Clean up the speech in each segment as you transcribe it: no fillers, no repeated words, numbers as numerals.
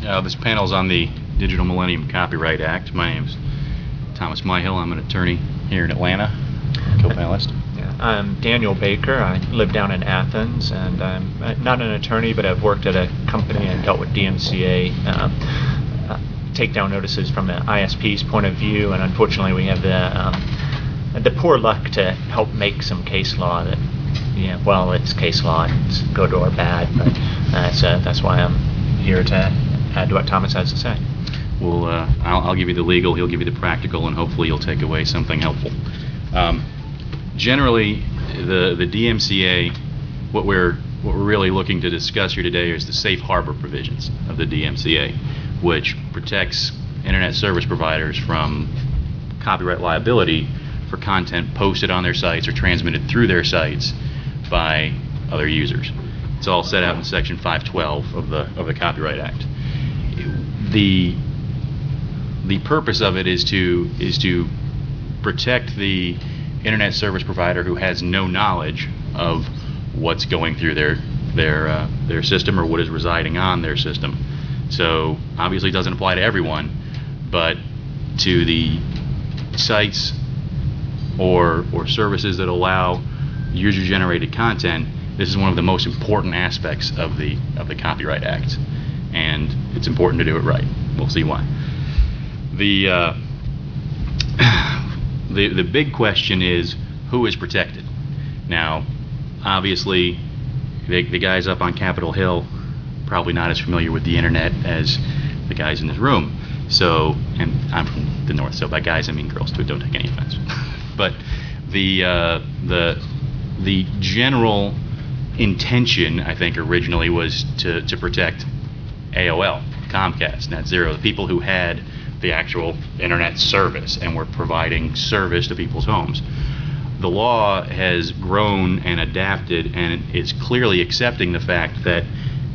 This panel is on the Digital Millennium Copyright Act. My name is Thomas Myhill. I'm an attorney here in Atlanta, co-panelist. I'm Daniel Baker. I live down in Athens, and I'm not an attorney, but I've worked at a company and dealt with DMCA takedown notices from the ISP's point of view, and unfortunately we have the poor luck to help make some case law that, well, it's case law, it's good or bad, but that's why I'm here to add to what Thomas has to say. Well, I'll give you the legal, he'll give you the practical, and hopefully you'll take away something helpful. Generally, the DMCA, what we're really looking to discuss here today is the safe harbor provisions of the DMCA, which protects internet service providers from copyright liability for content posted on their sites or transmitted through their sites by other users. It's all set out in Section 512 of the Copyright Act. The purpose of it is to protect the internet service provider who has no knowledge of what's going through their system or what is residing on their system. So obviously it doesn't apply to everyone, but to the sites or services that allow user-generated content, this is one of the most important aspects of the Copyright Act, and it's important to do it right. We'll see why. The big question is, who is protected? Now, obviously, the guys up on Capitol Hill probably not as familiar with the internet as the guys in this room. So, and I'm from the north, so by guys I mean girls too. Don't take any offense. But the general intention, I think, originally was to protect AOL, Comcast, Net Zero, the people who had the actual internet service and were providing service to people's homes. The law has grown and adapted and is clearly accepting the fact that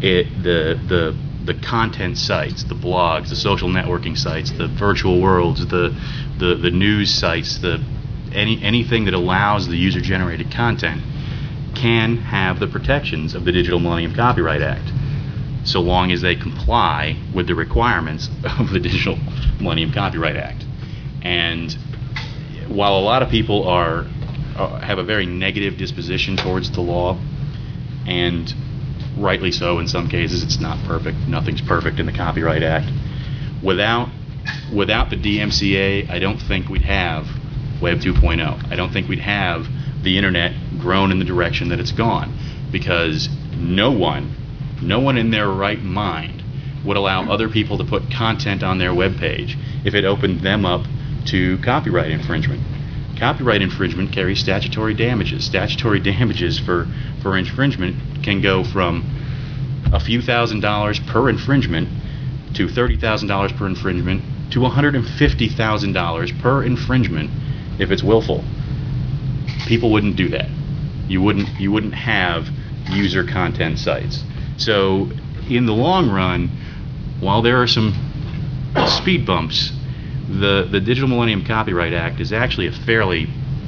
the content sites, the blogs, the social networking sites, the virtual worlds, the news sites, anything that allows the user-generated content can have the protections of the Digital Millennium Copyright Act, so long as they comply with the requirements of the Digital Millennium Copyright Act. And while a lot of people have a very negative disposition towards the law, and rightly so in some cases, it's not perfect, nothing's perfect in the Copyright Act. Without the DMCA, I don't think we'd have Web 2.0. I don't think we'd have the internet grown in the direction that it's gone, because no one in their right mind would allow other people to put content on their web page if it opened them up to copyright infringement. Copyright infringement carries statutory damages. Statutory damages for infringement can go from a few $1,000s per infringement to $30,000 per infringement to $150,000 per infringement if it's willful. People wouldn't do that. You wouldn't have user content sites. So in the long run, while there are some speed bumps, the Digital Millennium Copyright Act is actually a fairly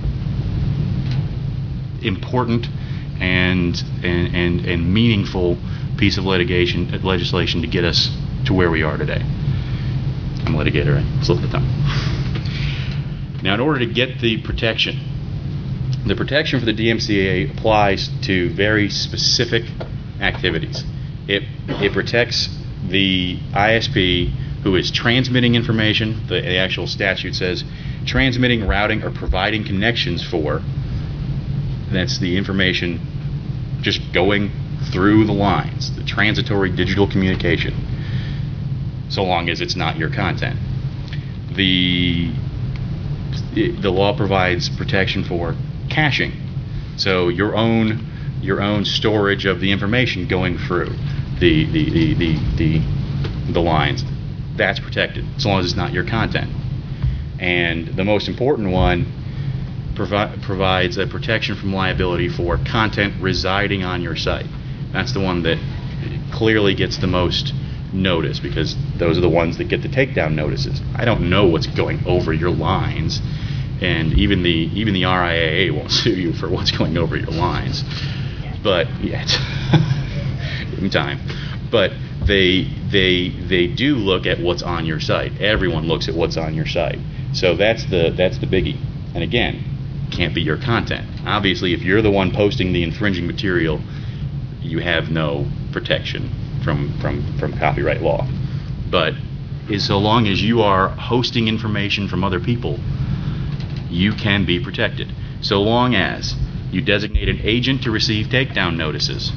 important and meaningful piece of legislation to get us to where we are today. I'm a litigator, right? Slip of the tongue. Now, in order to get the protection for the DMCA applies to very specific activities. It protects the ISP who is transmitting information. The actual statute says transmitting, routing, or providing connections for. That's the information just going through the lines, the transitory digital communication, so long as it's not your content. The law provides protection for caching, so your own storage of the information going through the lines. That's protected, so long as it's not your content. And the most important one provides a protection from liability for content residing on your site. That's the one that clearly gets the most notice, because those are the ones that get the takedown notices. I don't know what's going over your lines, and even the RIAA won't sue you for what's going over your lines. But yeah, give me time. But they do look at what's on your site. Everyone looks at what's on your site. So that's the biggie. And again, can't be your content. Obviously, if you're the one posting the infringing material, you have no protection from copyright law. But so long as you are hosting information from other people, you can be protected. So long as you designate an agent to receive takedown notices,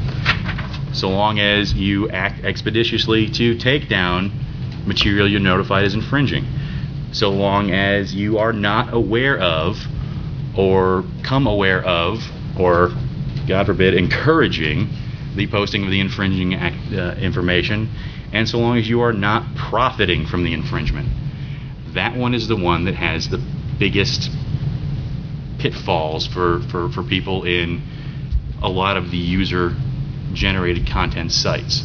so long as you act expeditiously to take down material you're notified is infringing, so long as you are not aware of or come aware of or, God forbid, encouraging the posting of the infringing information, and so long as you are not profiting from the infringement. That one is the one that has the biggest pitfalls for people in a lot of the user-generated content sites.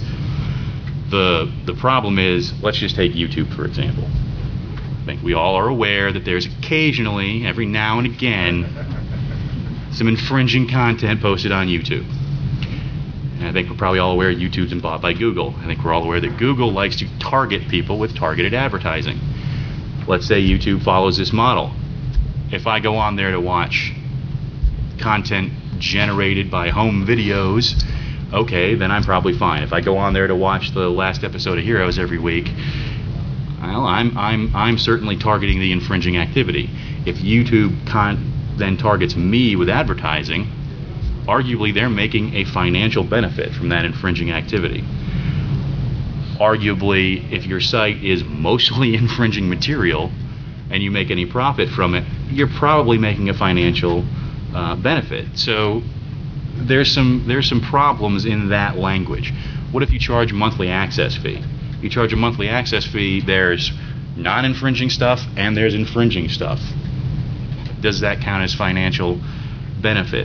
The problem is, let's just take YouTube, for example. I think we all are aware that there's occasionally, every now and again, some infringing content posted on YouTube. And I think we're probably all aware YouTube's been bought by Google. I think we're all aware that Google likes to target people with targeted advertising. Let's say YouTube follows this model. If I go on there to watch content generated by home videos, okay, then I'm probably fine. If I go on there to watch the last episode of Heroes every week, well, I'm certainly targeting the infringing activity. If YouTube then targets me with advertising, arguably they're making a financial benefit from that infringing activity. Arguably, if your site is mostly infringing material and you make any profit from it, you're probably making a financial benefit. So there's some problems in that language. What if you charge a monthly access fee? You charge a monthly access fee, there's non-infringing stuff and there's infringing stuff. Does that count as financial benefit?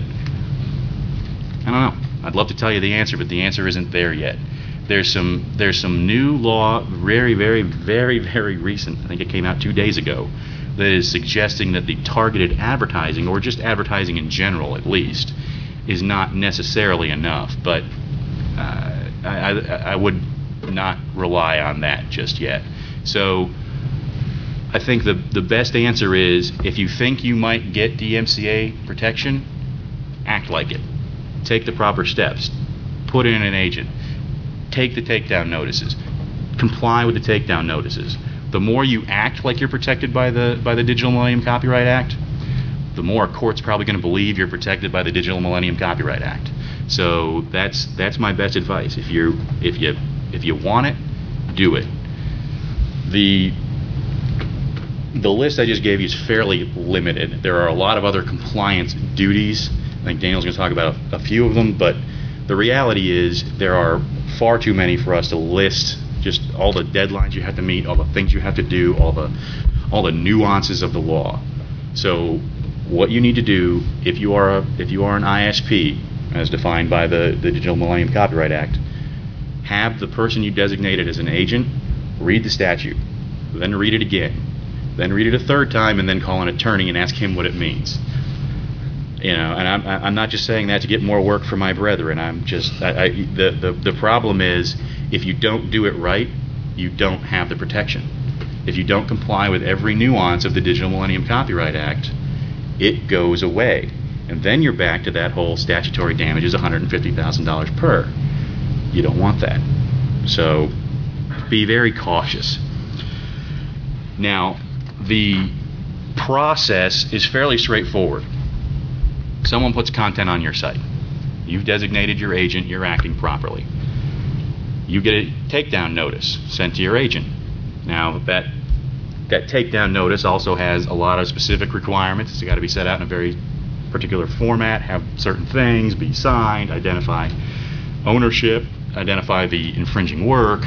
I don't know. I'd love to tell you the answer, but the answer isn't there yet. There's some new law, very, very, very, very recent, I think it came out 2 days ago, that is suggesting that the targeted advertising, or just advertising in general at least, is not necessarily enough. But I would not rely on that just yet. So I think the best answer is, if you think you might get DMCA protection, act like it. Take the proper steps. Put in an agent. Take the takedown notices. Comply with the takedown notices. The more you act like you're protected by the Digital Millennium Copyright Act, the more a court's probably going to believe you're protected by the Digital Millennium Copyright Act. So that's my best advice. If you want it, do it. The list I just gave you is fairly limited. There are a lot of other compliance duties. I think Daniel's going to talk about a few of them, but the reality is there are far too many for us to list. Just all the deadlines you have to meet, all the things you have to do, all the nuances of the law. So what you need to do, if you are an ISP, as defined by the Digital Millennium Copyright Act, have the person you designated as an agent read the statute, then read it again, then read it a third time, and then call an attorney and ask him what it means. And I'm not just saying that to get more work for my brethren. The problem is, if you don't do it right, you don't have the protection. If you don't comply with every nuance of the Digital Millennium Copyright Act, it goes away. And then you're back to that whole statutory damages, $150,000 per. You don't want that. So be very cautious. Now, the process is fairly straightforward. Someone puts content on your site. You've designated your agent, you're acting properly. You get a takedown notice sent to your agent. Now, that takedown notice also has a lot of specific requirements. It's got to be set out in a very particular format, have certain things, be signed, identify ownership, identify the infringing work.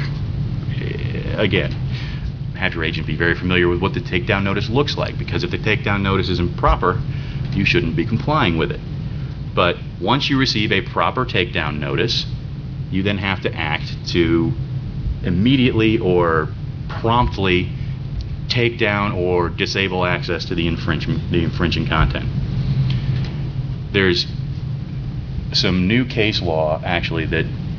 Again, have your agent be very familiar with what the takedown notice looks like, because if the takedown notice isn't proper, you shouldn't be complying with it. But once you receive a proper takedown notice, you then have to act to immediately or promptly take down or disable access to the infringing content. There's some new case law, actually, that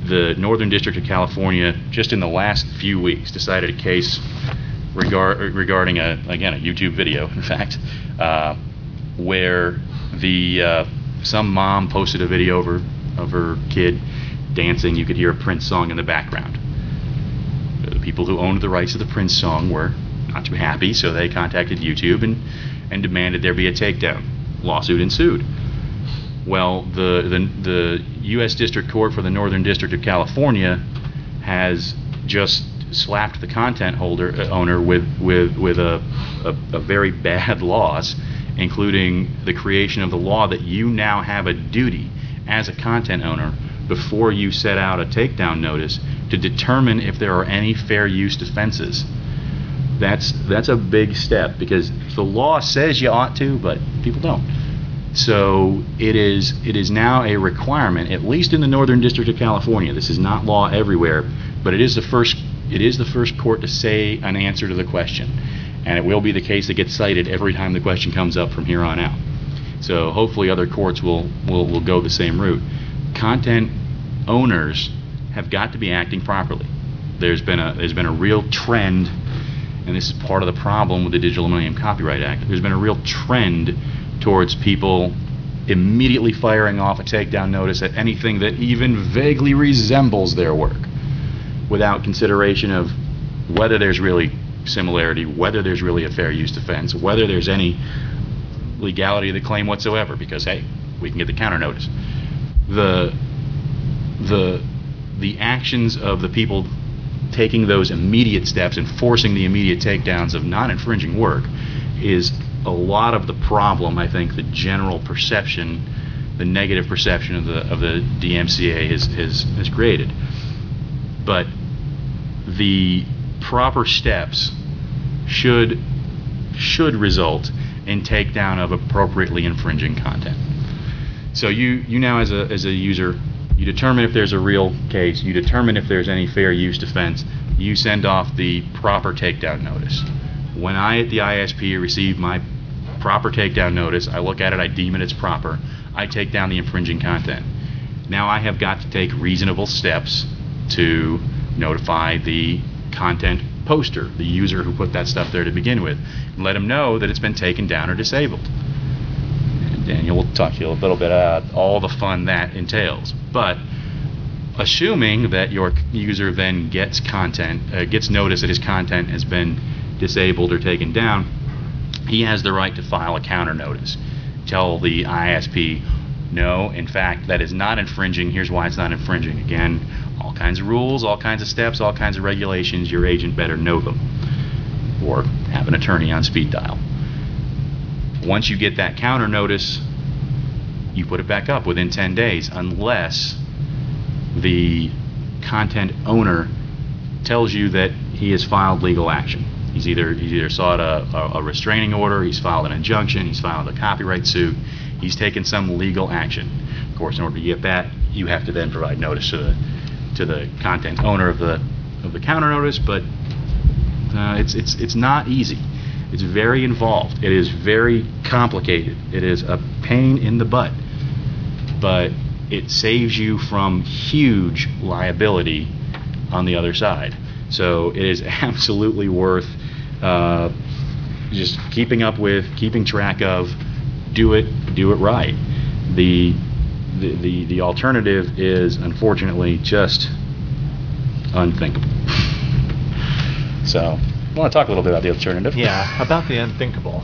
the Northern District of California, just in the last few weeks, decided a case regarding a YouTube video, in fact, where some mom posted a video of her kid dancing. You could hear a Prince song in the background. The people who owned the rights to the Prince song were not too happy, so they contacted YouTube and demanded there be a takedown. Lawsuit ensued. Well, the U.S. District Court for the Northern District of California has just slapped the content owner with a very bad loss, including the creation of the law that you now have a duty as a content owner before you set out a takedown notice to determine if there are any fair use defenses. That's a big step, because the law says you ought to, but people don't. So it is now a requirement, at least in the Northern District of California. This is not law everywhere, but it is the first court to say an answer to the question, and it will be the case that gets cited every time the question comes up from here on out. So hopefully other courts will go the same route. Content owners have got to be acting properly. There's been a real trend, and this is part of the problem with the Digital Millennium Copyright Act. There's been a real trend towards people immediately firing off a takedown notice at anything that even vaguely resembles their work, without consideration of whether there's really similarity, whether there's really a fair use defense, whether there's any legality of the claim whatsoever, because hey, we can get the counter notice. The actions of the people taking those immediate steps and forcing the immediate takedowns of non-infringing work is a lot of the problem. I think the general perception, the negative perception of the DMCA has created. But the proper steps should result in takedown of appropriately infringing content. So you now as a user, you determine if there's a real case, you determine if there's any fair use defense, you send off the proper takedown notice. When I at the ISP receive my proper takedown notice, I look at it, I deem it as proper, I take down the infringing content. Now I have got to take reasonable steps to notify the content poster, the user who put that stuff there to begin with, and let them know that it's been taken down or disabled. And Daniel will talk to you a little bit about all the fun that entails. But assuming that your user then gets notice that his content has been disabled or taken down, he has the right to file a counter notice. Tell the ISP, no, in fact, that is not infringing. Here's why it's not infringing. Again, all kinds of rules, all kinds of steps, all kinds of regulations. Your agent better know them, or have an attorney on speed dial. Once you get that counter notice, you put it back up within 10 days, unless the content owner tells you that he has filed legal action. He's either sought a restraining order, he's filed an injunction, he's filed a copyright suit, he's taken some legal action. Of course, in order to get that, you have to then provide notice to the content owner of the counter notice. But it's not easy. It's very involved. It is very complicated. It is a pain in the butt, but it saves you from huge liability on the other side. So it is absolutely worth just keeping up with, keeping track of. Do it right. The alternative is unfortunately just unthinkable. So I want to talk a little bit about the alternative. Yeah, about the unthinkable.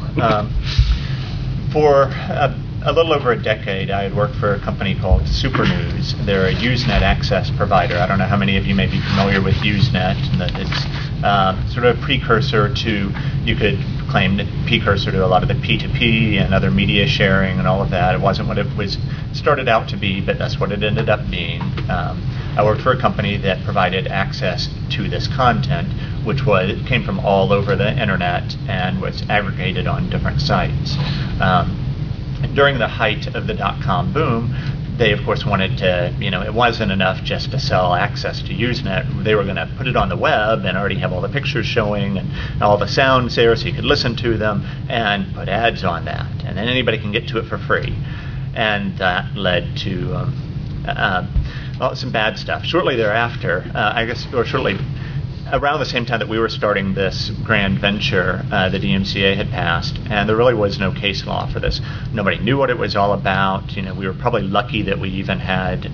For a little over a decade, I had worked for a company called SuperNews. They're a Usenet access provider. I don't know how many of you may be familiar with Usenet, and that it's sort of a precursor to, you could claim, that precursor to a lot of the P2P and other media sharing and all of that. It wasn't what it was started out to be, but that's what it ended up being. I worked for a company that provided access to this content, which came from all over the internet and was aggregated on different sites. During the height of the .com boom, they of course wanted to, it wasn't enough just to sell access to Usenet. They were going to put it on the web and already have all the pictures showing and all the sounds there so you could listen to them, and put ads on that. And then anybody can get to it for free. And that led to some bad stuff. Shortly thereafter, I guess, or shortly around the same time that we were starting this grand venture, the DMCA had passed, and there really was no case law for this. Nobody knew what it was all about. We were probably lucky that we even had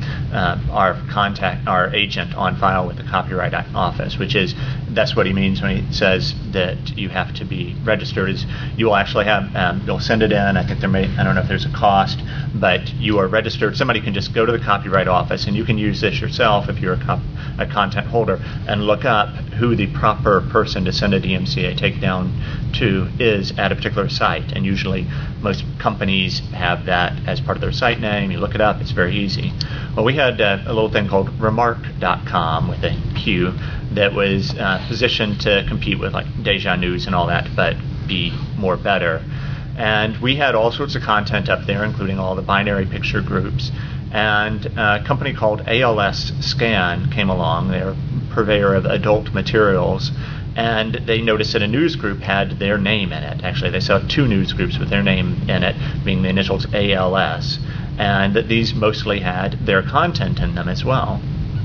our agent on file with the Copyright Office, that's what he means when he says that you have to be registered. Is you will actually have you'll send it in. I think I don't know if there's a cost, but you are registered. Somebody can just go to the Copyright Office, and you can use this yourself if you're a content holder, and look up who the proper person to send a DMCA takedown to is at a particular site. And usually most companies have that as part of their site name. You look it up, it's very easy. Well, we had a little thing called Remark.com with a Q that was positioned to compete with like Deja News and all that, but be more better. And we had all sorts of content up there, including all the binary picture groups. And a company called ALS Scan came along. They're a purveyor of adult materials. And they noticed that a news group had their name in it. Actually, they saw 2 news groups with their name in it, being the initials ALS. And that these mostly had their content in them as well.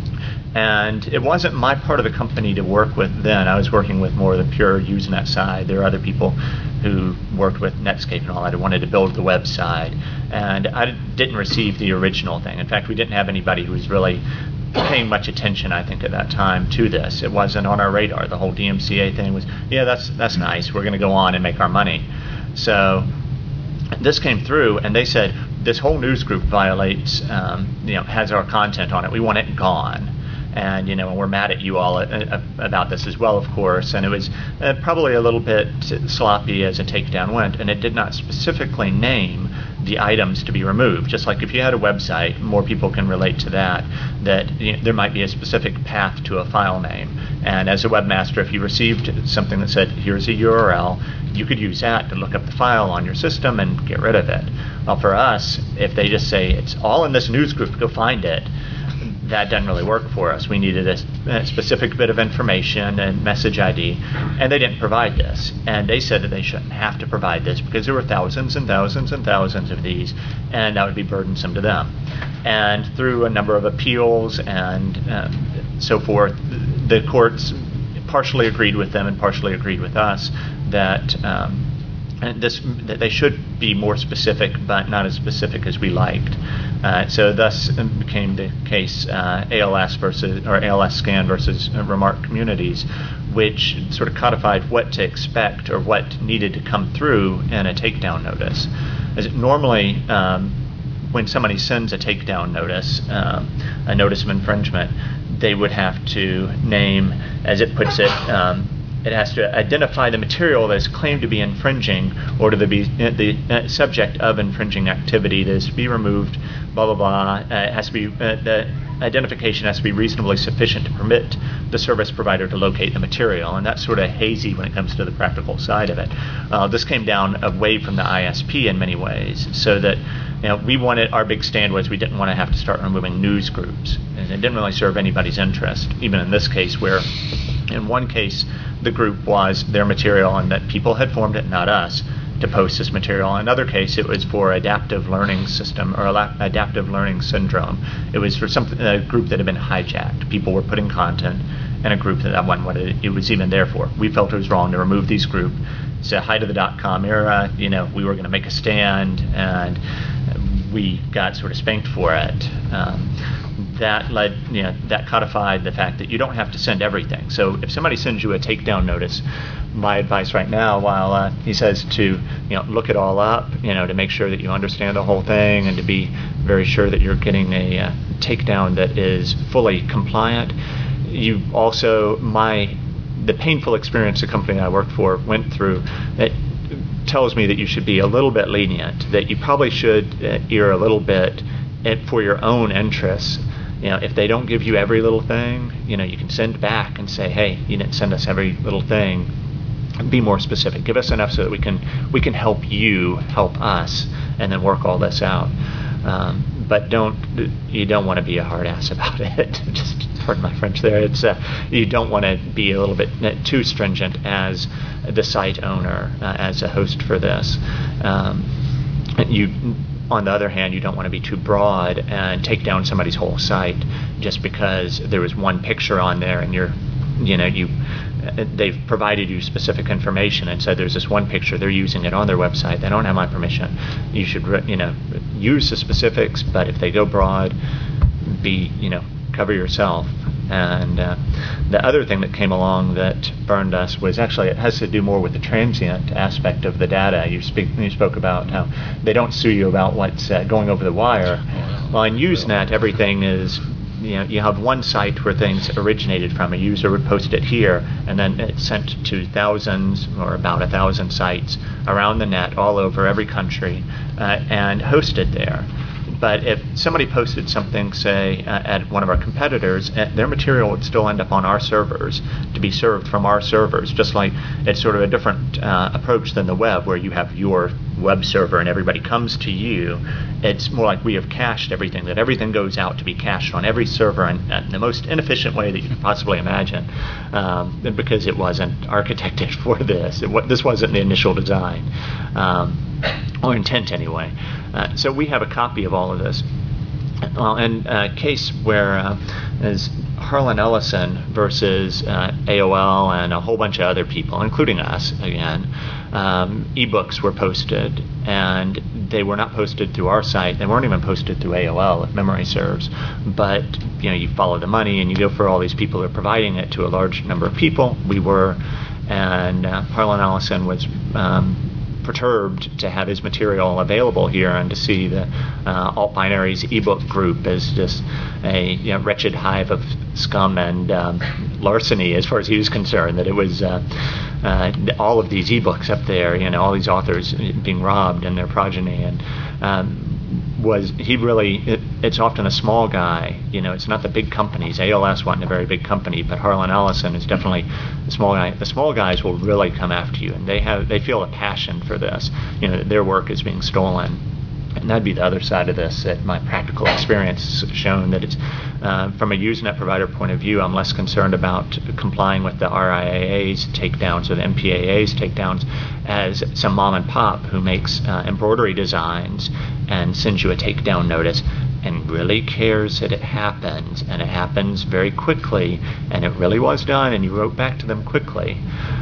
And it wasn't my part of the company to work with then. I was working with more of the pure Usenet side. There are other people who worked with Netscape and all that who wanted to build the website. And I didn't receive the original thing. In fact, we didn't have anybody who was really paying much attention, I think, at that time to this. It wasn't on our radar. The whole DMCA thing was, yeah, that's nice. We're going to go on and make our money. So this came through, and they said, this whole news group violates, has our content on it. We want it gone. And we're mad at you all about this as well, of course. And it was probably a little bit sloppy as a takedown went, and it did not specifically name the items to be removed. Just like if you had a website, more people can relate to that there might be a specific path to a file name. And as a webmaster, if you received something that said, here's a URL, you could use that to look up the file on your system and get rid of it. Well, for us, if they just say, it's all in this news group, go find it, that doesn't really work for us. We needed a specific bit of information and message ID, and they didn't provide this. And they said that they shouldn't have to provide this because there were thousands and thousands and thousands of these, and that would be burdensome to them. And through a number of appeals and so forth, the courts partially agreed with them and partially agreed with us that that they should be more specific, but not as specific as we liked. So thus became the case ALS Scan versus Remark Communities, which sort of codified what to expect or what needed to come through in a takedown notice. As normally, when somebody sends a takedown notice, a notice of infringement, they would have to name, as it puts it, it has to identify the material that is claimed to be infringing or to be the subject of infringing activity that is to be removed, blah, blah, blah. It has to be, the identification has to be reasonably sufficient to permit the service provider to locate the material. And that's sort of hazy when it comes to the practical side of it. This came down away from the ISP in many ways, so that we wanted, our big stand was we didn't want to have to start removing news groups. And it didn't really serve anybody's interest, even in this case where in one case, the group was their material and that people had formed it, not us, to post this material. In another case, it was for adaptive learning system or adaptive learning syndrome. It was for a group that had been hijacked. People were putting content in a group that wasn't what it was even there for. We felt it was wrong to remove these groups. It's a height of the .com era. We were going to make a stand, and we got sort of spanked for it. That led, that codified the fact that you don't have to send everything. So if somebody sends you a takedown notice, my advice right now, while he says to look it all up, to make sure that you understand the whole thing and to be very sure that you're getting a takedown that is fully compliant. You also, the painful experience the company I worked for went through, that tells me that you should be a little bit lenient, that you probably should err a little bit for your own interests. If they don't give you every little thing, you can send back and say, hey, you didn't send us every little thing. Be more specific. Give us enough so that we can help you help us, and then work all this out. But you don't want to be a hard ass about it. Just pardon my French there. It's you don't want to be a little bit too stringent as the site owner, as a host for this. on the other hand, you don't want to be too broad and take down somebody's whole site just because there was one picture on there and they've provided you specific information and said there's this one picture, they're using it on their website, they don't have my permission. You should use the specifics, but if they go broad, cover yourself. And the other thing that came along that burned us was actually, it has to do more with the transient aspect of the data. You spoke about how they don't sue you about what's going over the wire. Well, in Usenet, everything is, you have one site where things originated from. A user would post it here, and then it's sent to thousands or about 1,000 sites around the net, all over every country, and hosted there. But if somebody posted something, say, at one of our competitors, their material would still end up on our servers to be served from our servers, just like it's sort of a different approach than the web, where you have your web server and everybody comes to you. It's more like we have cached everything, that everything goes out to be cached on every server in the most inefficient way that you could possibly imagine, because it wasn't architected for this. This wasn't the initial design, or intent anyway. So we have a copy of all of this. Well, in a case where is Harlan Ellison versus AOL and a whole bunch of other people, including us again, ebooks were posted, and they were not posted through our site. They weren't even posted through AOL, if memory serves. But you follow the money and you go for all these people who are providing it to a large number of people. We were, and Harlan Ellison was perturbed to have his material available here and to see the Alt Binaries ebook group as just a wretched hive of scum and larceny, as far as he was concerned, that it was all of these ebooks up there, all these authors being robbed and their progeny. And it's often a small guy, it's not the big companies. ALS wasn't a very big company, but Harlan Ellison is definitely a small guy. The small guys will really come after you, and they feel a passion for this, their work is being stolen. And that'd be the other side of this, that my practical experience has shown that it's, from a Usenet provider point of view, I'm less concerned about complying with the RIAA's takedowns or the MPAA's takedowns as some mom and pop who makes embroidery designs and sends you a takedown notice and really cares that it happens, and it happens very quickly, and it really was done, and you wrote back to them quickly.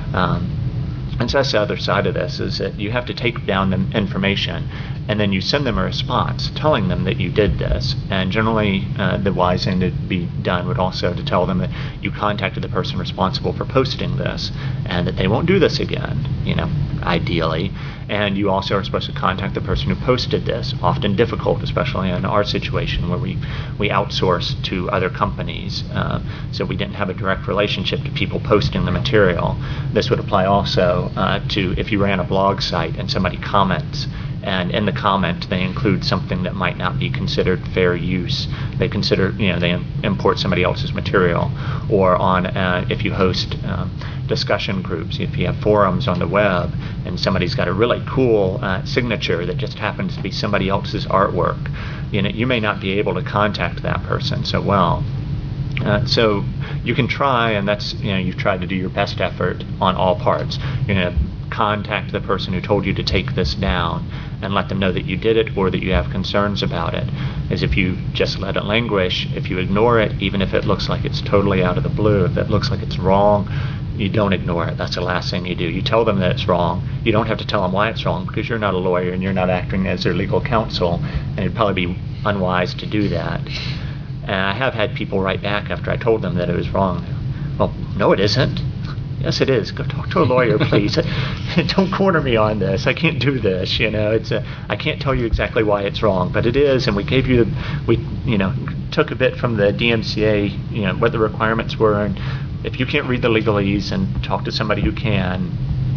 And so that's the other side of this, is that you have to take down the information, and then you send them a response telling them that you did this. And generally, the wise thing to be done would also to tell them that you contacted the person responsible for posting this, and that they won't do this again, ideally. And you also are supposed to contact the person who posted this, often difficult, especially in our situation where we outsource to other companies. So we didn't have a direct relationship to people posting the material. This would apply also to if you ran a blog site and somebody comments, and in the comment they include something that might not be considered fair use. They consider, they import somebody else's material. Or on if you host discussion groups, if you have forums on the web and somebody's got a really cool signature that just happens to be somebody else's artwork, you may not be able to contact that person so well. So you can try, and that's, you've tried to do your best effort on all parts. You're going to contact the person who told you to take this down and let them know that you did it or that you have concerns about it. As if you just let it languish, if you ignore it, even if it looks like it's totally out of the blue, if it looks like it's wrong, you don't ignore it. That's the last thing you do. You tell them that it's wrong. You don't have to tell them why it's wrong, because you're not a lawyer and you're not acting as their legal counsel, and it'd probably be unwise to do that. And I have had people write back after I told them that it was wrong. Well, no, it isn't. Yes, it is. Go talk to a lawyer, please. Don't corner me on this. I can't do this. I can't tell you exactly why it's wrong, but it is. And we gave you, took a bit from the DMCA, what the requirements were. And if you can't read the legalese, and talk to somebody who can.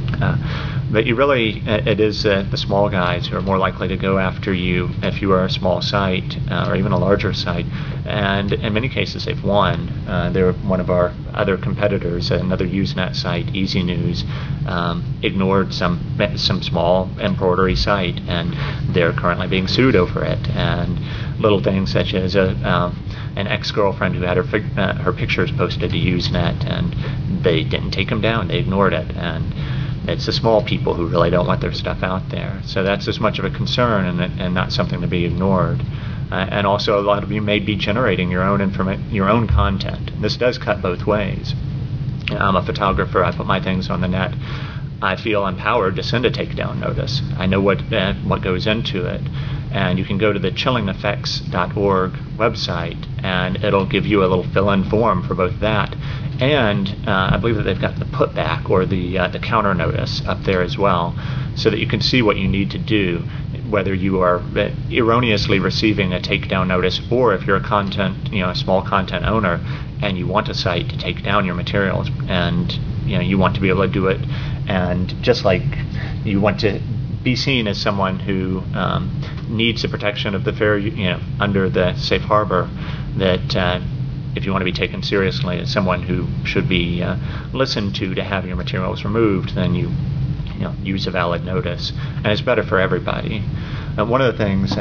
But it is the small guys who are more likely to go after you if you are a small site or even a larger site. And in many cases, they've won. They're one of our other competitors, another Usenet site, Easy News, ignored some small embroidery site, and they're currently being sued over it. And little things such as an ex-girlfriend who had her pictures posted to Usenet, and they didn't take them down. They ignored it. And It's the small people who really don't want their stuff out there. So that's as much of a concern and not something to be ignored. And also, a lot of you may be generating your own content. This does cut both ways. I'm a photographer. I put my things on the net. I feel empowered to send a takedown notice. I know what goes into it. And you can go to the chillingeffects.org website, and it'll give you a little fill-in form for both that. And I believe that they've got the putback or the counter notice up there as well, so that you can see what you need to do, whether you are erroneously receiving a takedown notice, or if you're a small content owner and you want a site to take down your materials, and you want to be able to do it, and just like you want to be seen as someone who needs the protection of the fair, under the safe harbor, that if you want to be taken seriously as someone who should be listened to have your materials removed, then you use a valid notice, and it's better for everybody. One of the things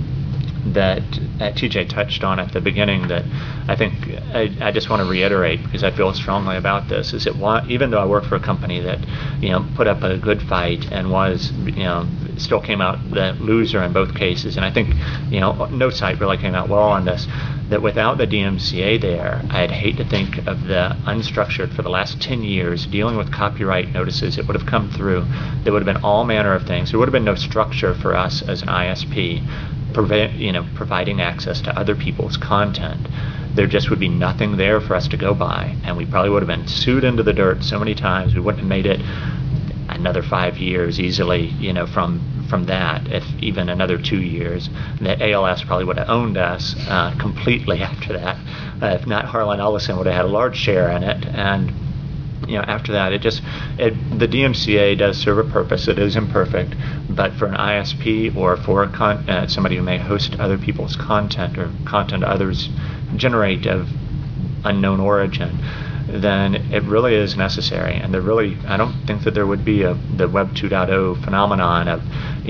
that TJ touched on at the beginning that I think I just want to reiterate, because I feel strongly about this, is that even though I work for a company that put up a good fight and was still came out the loser in both cases, and I think no site really came out well on this, that without the DMCA there, I'd hate to think of the unstructured for the last 10 years dealing with copyright notices that would have come through. There would have been all manner of things. There would have been no structure for us as an ISP providing access to other people's content. There just would be nothing there for us to go by, and we probably would have been sued into the dirt so many times. We wouldn't have made it another 5 years easily, from that, if even another 2 years. The ALS probably would have owned us completely after that. If not, Harlan Ellison would have had a large share in it. And after that, the DMCA does serve a purpose. It is imperfect, but for an ISP or for somebody who may host other people's content or content others generate of unknown origin, then it really is necessary. And I don't think that there would be the Web 2.0 phenomenon of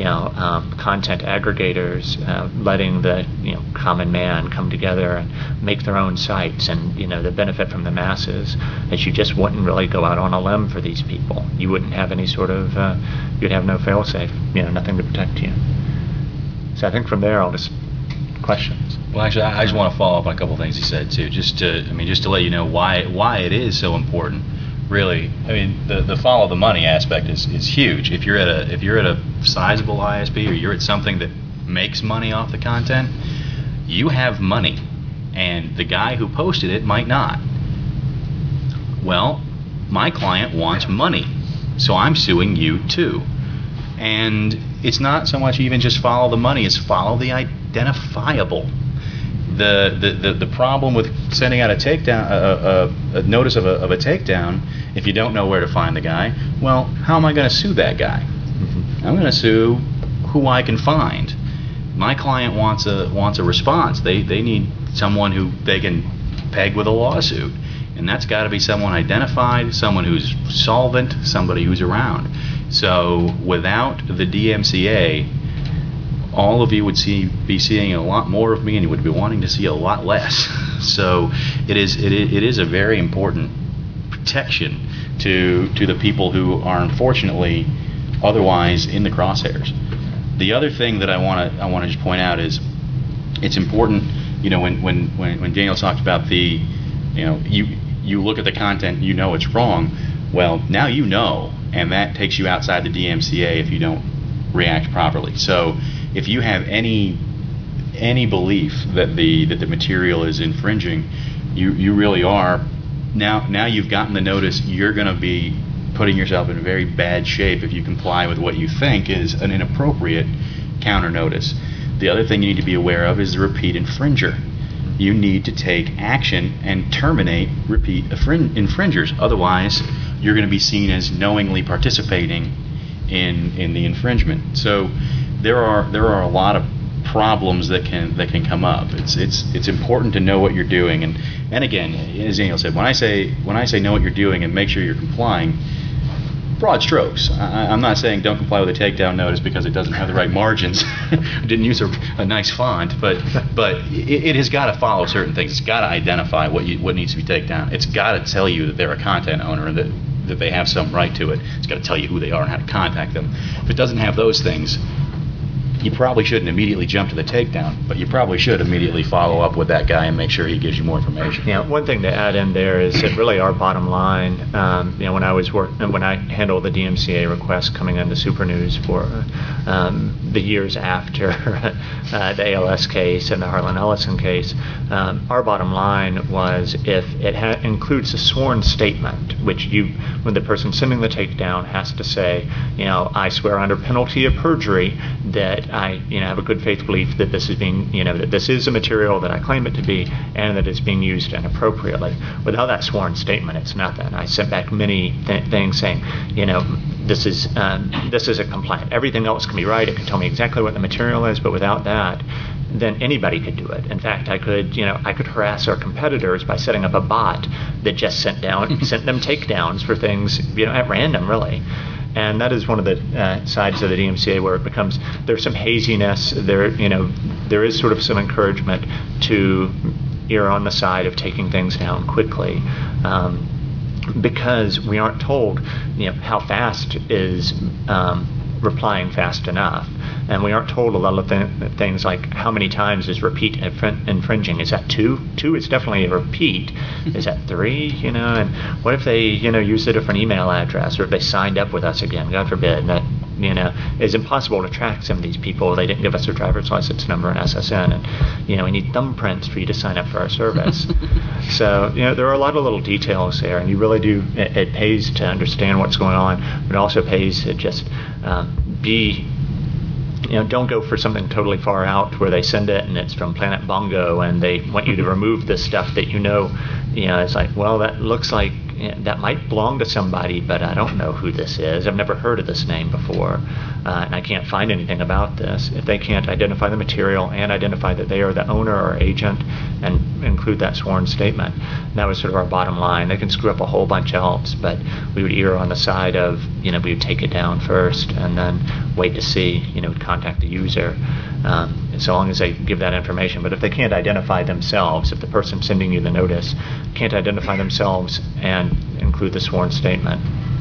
content aggregators letting the common man come together and make their own sites, and the benefit from the masses, that you just wouldn't really go out on a limb for these people. You wouldn't have any sort of you'd have no fail-safe, nothing to protect you. So I think from there, questions. Well, actually, I just want to follow up on a couple of things he said too, just to let you know why it is so important. Really, the follow the money aspect is huge. If you're at a sizable ISP, or you're at something that makes money off the content, you have money, and the guy who posted it might not. Well, my client wants money, so I'm suing you too. And it's not so much even just follow the money; it's follow the identifiable. The problem with sending out a takedown, a notice of a takedown, if you don't know where to find the guy, well, how am I going to sue that guy? I'm going to sue who I can find. My client wants a response. They need someone who they can peg with a lawsuit, and that's got to be someone identified, someone who's solvent, somebody who's around. So without the DMCA, all of you would be seeing a lot more of me, and you would be wanting to see a lot less. So it is a very important protection to the people who are unfortunately otherwise in the crosshairs. The other thing that I want to just point out is it's important. When Daniel talked about the, you look at the content, it's wrong. Well, now and that takes you outside the DMCA if you don't react properly. So if you have any belief that the material is infringing, you really are now you've gotten the notice. You're going to be putting yourself in very bad shape if you comply with what you think is an inappropriate counter notice. The other thing you need to be aware of is the repeat infringer. You need to take action and terminate repeat infringers. Otherwise, you're going to be seen as knowingly participating in the infringement. So there are a lot of problems that can come up. It's important to know what you're doing, and again, as Daniel said, when I say know what you're doing and make sure you're complying, broad strokes. I'm not saying don't comply with a takedown notice because it doesn't have the right margins. Didn't use a nice font, but it has got to follow certain things. It's got to identify what needs to be taken down. It's got to tell you that they're a content owner, and that they have some right to it. It's got to tell you who they are and how to contact them. If it doesn't have those things, you probably shouldn't immediately jump to the takedown, but you probably should immediately follow up with that guy and make sure he gives you more information. Yeah, one thing to add in there is that really our bottom line, when I handle the DMCA requests coming into Super News for the years after the ALS case and the Harlan Ellison case, our bottom line was if it includes a sworn statement, which when the person sending the takedown has to say, I swear under penalty of perjury that I have a good faith belief that this is being, that this is a material that I claim it to be and that it's being used inappropriately. Without that sworn statement, it's nothing. I sent back many things saying, this is a complaint. Everything else can be right. It can tell me exactly what the material is, but without that, then anybody could do it. In fact, I could harass our competitors by setting up a bot that just sent them takedowns for things, at random, really. And that is one of the sides of the DMCA where it becomes, there's some haziness, there is sort of some encouragement to err on the side of taking things down quickly. Because we aren't told, how fast is replying fast enough. And we aren't told a lot of things like how many times is repeat infringing. Is that 2? 2 is definitely a repeat. Is that 3? And what if they, use a different email address, or if they signed up with us again, God forbid. And that, it's impossible to track some of these people. They didn't give us their driver's license number and SSN. And, we need thumbprints for you to sign up for our service. So, there are a lot of little details there. And you really do, it pays to understand what's going on. But it also pays to just don't go for something totally far out where they send it and it's from Planet Bongo and they want you to remove this stuff that it's like, well, that looks like that might belong to somebody, but I don't know who this is. I've never heard of this name before, and I can't find anything about this. If they can't identify the material and identify that they are the owner or agent and include that sworn statement, that was sort of our bottom line. They can screw up a whole bunch else, but we would err on the side of, we would take it down first and then wait to see, contact the user, so long as they give that information. But if they can't identify themselves, if the person sending you the notice can't identify themselves and include the sworn statement,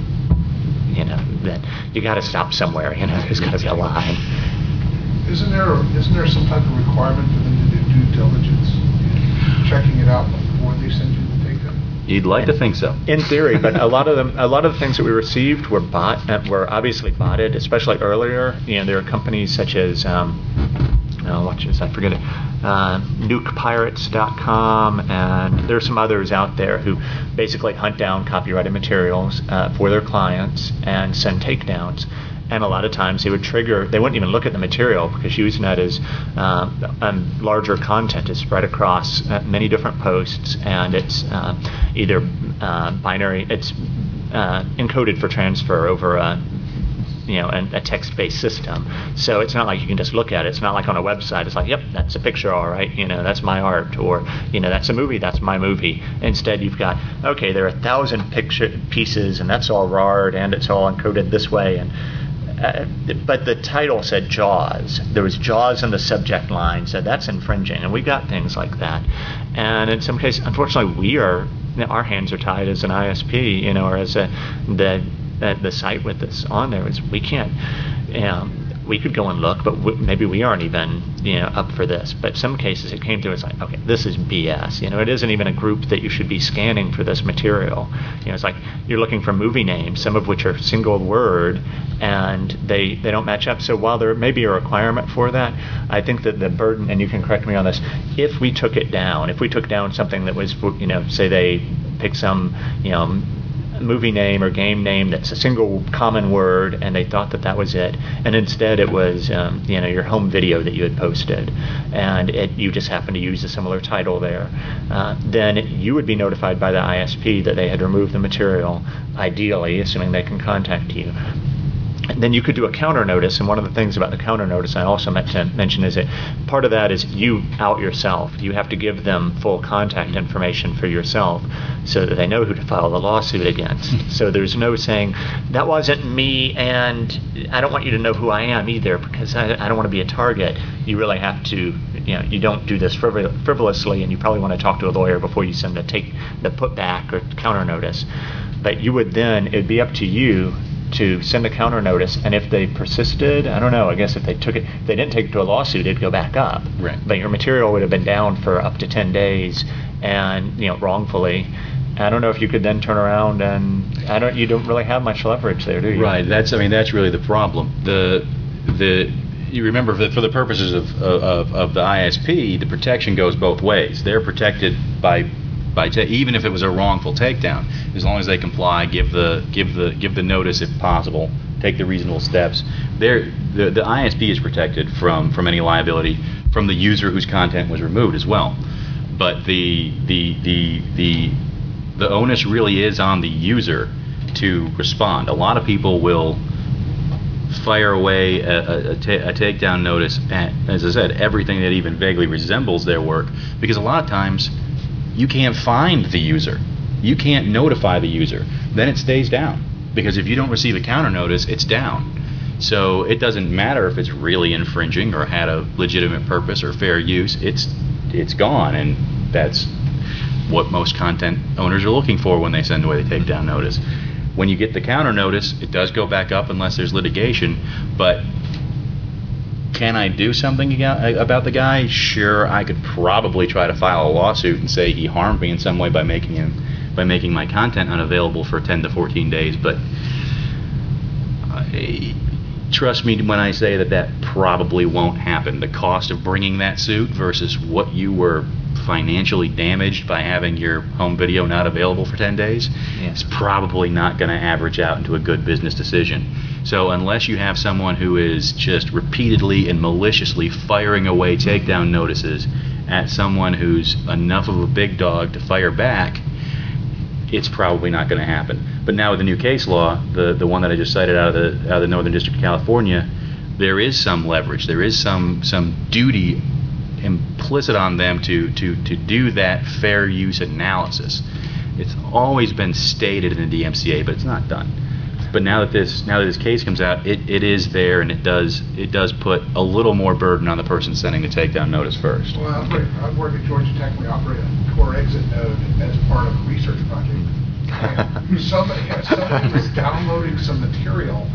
then you got to stop somewhere. There's got to be a line. Isn't there some type of requirement for them to do due diligence in checking it out before they send you the takedown? You'd like to think so. In theory, but a lot of the things that we received were obviously botted, especially earlier. There are companies such as I forget it, nukepirates.com, and there are some others out there who basically hunt down copyrighted materials for their clients and send takedowns. And a lot of times they wouldn't even look at the material because Usenet is larger content is spread across many different posts, and it's either binary, it's encoded for transfer over a text-based system. So it's not like you can just look at it. It's not like on a website. It's like, yep, that's a picture, all right. That's my art, or that's a movie. That's my movie. Instead, you've got, okay, there are 1,000 picture pieces, and that's all RAR'd, and it's all encoded this way. And but the title said Jaws. There was Jaws in the subject line, so that's infringing, and we got things like that. And in some cases, unfortunately, our hands are tied as an ISP, or as the site with this on there is we can't. We could go and look, but maybe we aren't even up for this. But some cases it came through. It's like, okay, this is BS. It isn't even a group that you should be scanning for this material. It's like you're looking for movie names, some of which are single word, and they don't match up. So while there may be a requirement for that, I think that the burden, and you can correct me on this, if we took down something that was, say they pick some, movie name or game name that's a single common word, and they thought that was it, and instead it was your home video that you had posted, and you just happened to use a similar title there, then you would be notified by the ISP that they had removed the material, ideally, assuming they can contact you. And then you could do a counter notice, and one of the things about the counter notice I also meant to mention is that part of that is you out yourself. You have to give them full contact information for yourself so that they know who to file the lawsuit against. So there's no saying, that wasn't me, and I don't want you to know who I am either, because I don't want to be a target. You really have to, you don't do this frivolously, and you probably want to talk to a lawyer before you send the putback or counter notice. but you would then, it'd be up to you to send a counter notice, and if they persisted, I don't know, I guess if they didn't take it to a lawsuit, it'd go back up. Right. But your material would have been down for up to 10 days, and, wrongfully. I don't know if you could then turn around and, you don't really have much leverage there, do you? Right. That's really the problem. You remember, for the purposes of the ISP, the protection goes both ways. They're protected by even if it was a wrongful takedown, as long as they comply, give the notice if possible, take the reasonable steps. The ISP is protected from any liability from the user whose content was removed as well. But the onus really is on the user to respond. A lot of people will fire away a takedown notice, and, as I said, everything that even vaguely resembles their work, because a lot of times you can't find the user. You can't notify the user. Then it stays down, because if you don't receive a counter notice, it's down. So it doesn't matter if it's really infringing or had a legitimate purpose or fair use. It's gone, and that's what most content owners are looking for when they send away the takedown notice. When you get the counter notice, it does go back up unless there's litigation, but can I do something about the guy? Sure, I could probably try to file a lawsuit and say he harmed me in some way by making my content unavailable for 10 to 14 days, but trust me when I say that probably won't happen. The cost of bringing that suit versus what you were financially damaged by having your home video not available for 10 days is probably not going to average out into a good business decision. So unless you have someone who is just repeatedly and maliciously firing away takedown notices at someone who's enough of a big dog to fire back, it's probably not going to happen. But now with the new case law, the one that I just cited out of the Northern District of California, there is some leverage. There is some duty implicit on them to do that fair use analysis. It's always been stated in the DMCA, but it's not done. But now that this case comes out, it is there, and it does put a little more burden on the person sending the takedown notice first. Well, I work at Georgia Tech. We operate a core exit node as part of a research project. And somebody was downloading some material.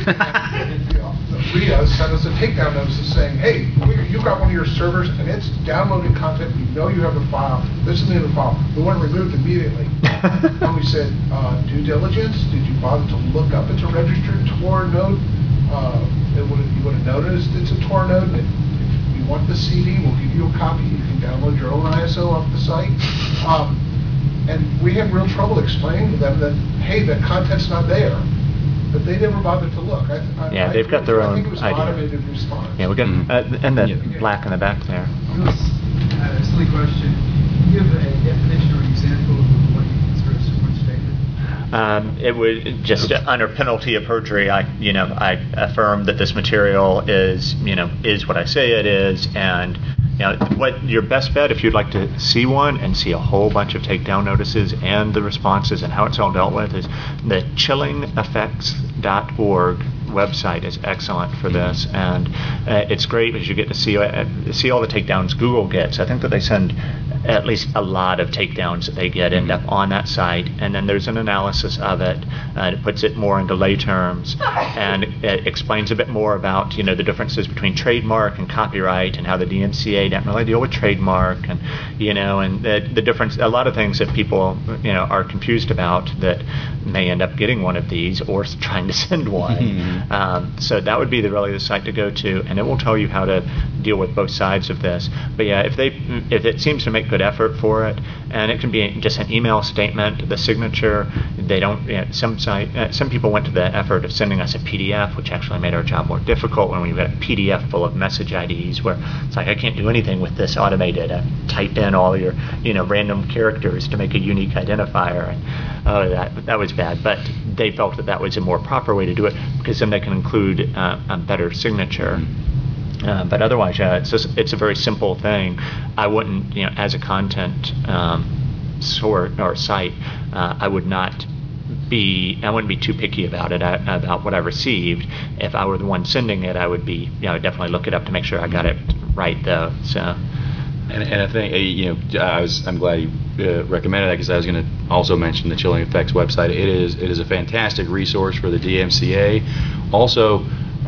RIA sent us a takedown notice saying, hey, you've got one of your servers and it's downloading content. We know you have a file. This is the file. We want it removed immediately. And we said, due diligence, did you bother to look up it's a registered Tor node? You would have noticed it's a Tor node. And if you want the CD, we'll give you a copy. You can download your own ISO off the site. And we had real trouble explaining to them that, hey, the content's not there. But they never bothered to look. They've got their own I think it was idea. automated response. Yeah, we got and the black in the back there. A silly question. Can you give a definition or example of what you consider a sworn statement? It would just under penalty of perjury. I affirm that this material is what I say it is, and what your best bet, if you'd like to see one and see a whole bunch of takedown notices and the responses and how it's all dealt with, is the chillingeffects.org website is excellent for this, and it's great because you get to see all the takedowns Google gets. I think that they send at least a lot of takedowns that they get end up on that site, and then there's an analysis of it, and it puts it more into lay terms, and it explains a bit more about the differences between trademark and copyright, and how the DMCA doesn't really deal with trademark, and and the difference, a lot of things that people are confused about that may end up getting one of these or trying to send one. So that would be really the site to go to, and it will tell you how to deal with both sides of this. But yeah, if it seems to make good effort for it, and it can be just an email statement, the signature. They don't. Some people went to the effort of sending us a PDF, which actually made our job more difficult when we got a PDF full of message IDs, where it's like I can't do anything with this automated. I type in all your random characters to make a unique identifier, and that was bad. But they felt that was a more proper way to do it, because then they can include a better signature. But otherwise, it's a very simple thing. I wouldn't, as a content sort or site, I wouldn't be too picky about it, about what I received. If I were the one sending it, I would be, definitely look it up to make sure I got it right, though. So, And I think, I'm glad you recommended that, because I was going to also mention the Chilling Effects website. It is a fantastic resource for the DMCA. Also,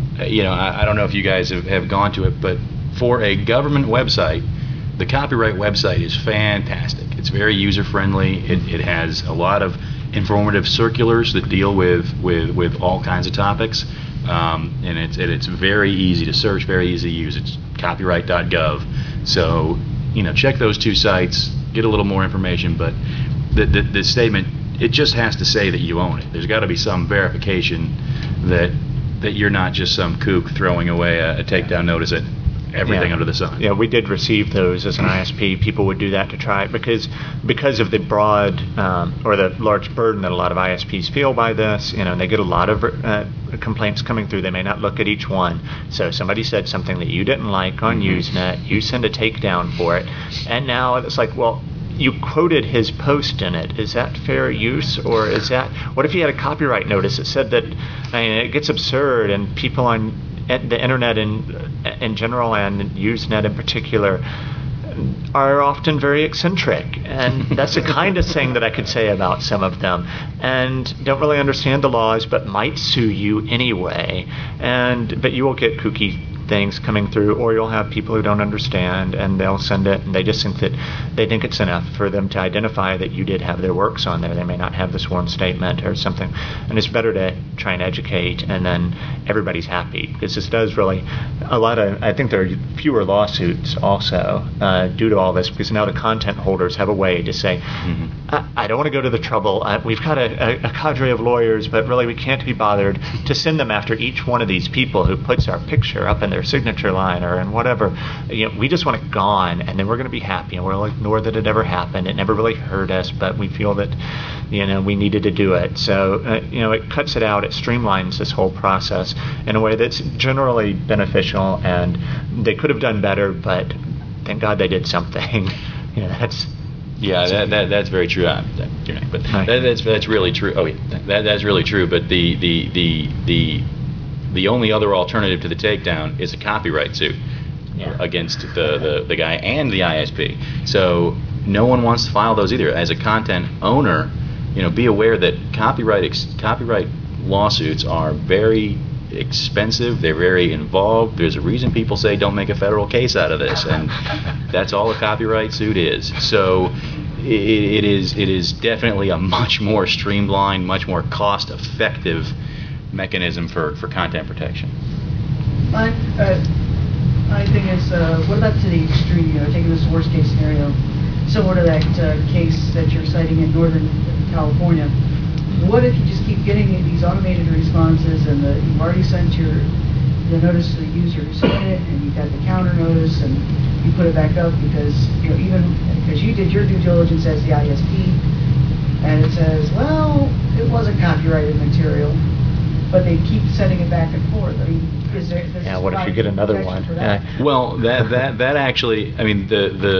I don't know if you guys have gone to it, but for a government website, the copyright website is fantastic. It's very user-friendly. It has a lot of informative circulars that deal with all kinds of topics, and it's very easy to search, very easy to use. It's copyright.gov. So, check those two sites, get a little more information, but the statement, it just has to say that you own it. There's got to be some verification that you're not just some kook throwing away a takedown notice at everything under the sun. Yeah, we did receive those as an ISP. People would do that to try it because of the broad or the large burden that a lot of ISPs feel by this. And they get a lot of complaints coming through. They may not look at each one. So somebody said something that you didn't like on Usenet. You send a takedown for it, and now it's like, well, you quoted his post in it. Is that fair use, or is that? What if you had a copyright notice that said that? It gets absurd, and people on the internet in general and Usenet in particular are often very eccentric, and that's the kind of thing that I could say about some of them, and don't really understand the laws but might sue you anyway, but you will get kooky things coming through, or you'll have people who don't understand and they'll send it and they just think it's enough for them to identify that you did have their works on there. They may not have the sworn statement or something, and it's better to try and educate, and then everybody's happy, because this does really I think there are fewer lawsuits also due to all this, because now the content holders have a way to say, I don't want to go to the trouble. We've got a cadre of lawyers, but really we can't be bothered to send them after each one of these people who puts our picture up in their signature line or in whatever. We just want it gone, and then we're going to be happy, and we'll ignore that it ever happened. It never really hurt us, but we feel that we needed to do it. So it cuts it out. It streamlines this whole process in a way that's generally beneficial, and they could have done better, but thank God they did something. That's very true. But that's really true. Oh, yeah, that's really true. But the only other alternative to the takedown is a copyright suit against the guy and the ISP. So no one wants to file those either. As a content owner, be aware that copyright lawsuits are very expensive. They're very involved. There's a reason people say don't make a federal case out of this, and that's all a copyright suit is. So it is definitely a much more streamlined, much more cost-effective mechanism for content protection. My thing is, what about to the extreme? Taking this worst case scenario, similar to that case that you're citing in Northern California. What if you just keep getting these automated responses, and you've already sent the notice to the user who sent it, and you've got the counter notice, and you put it back up because even because you did your due diligence as the ISP, and it says, well, it wasn't copyrighted material, but they keep sending it back and forth. I mean, what if you get another one? Well, that actually, I mean,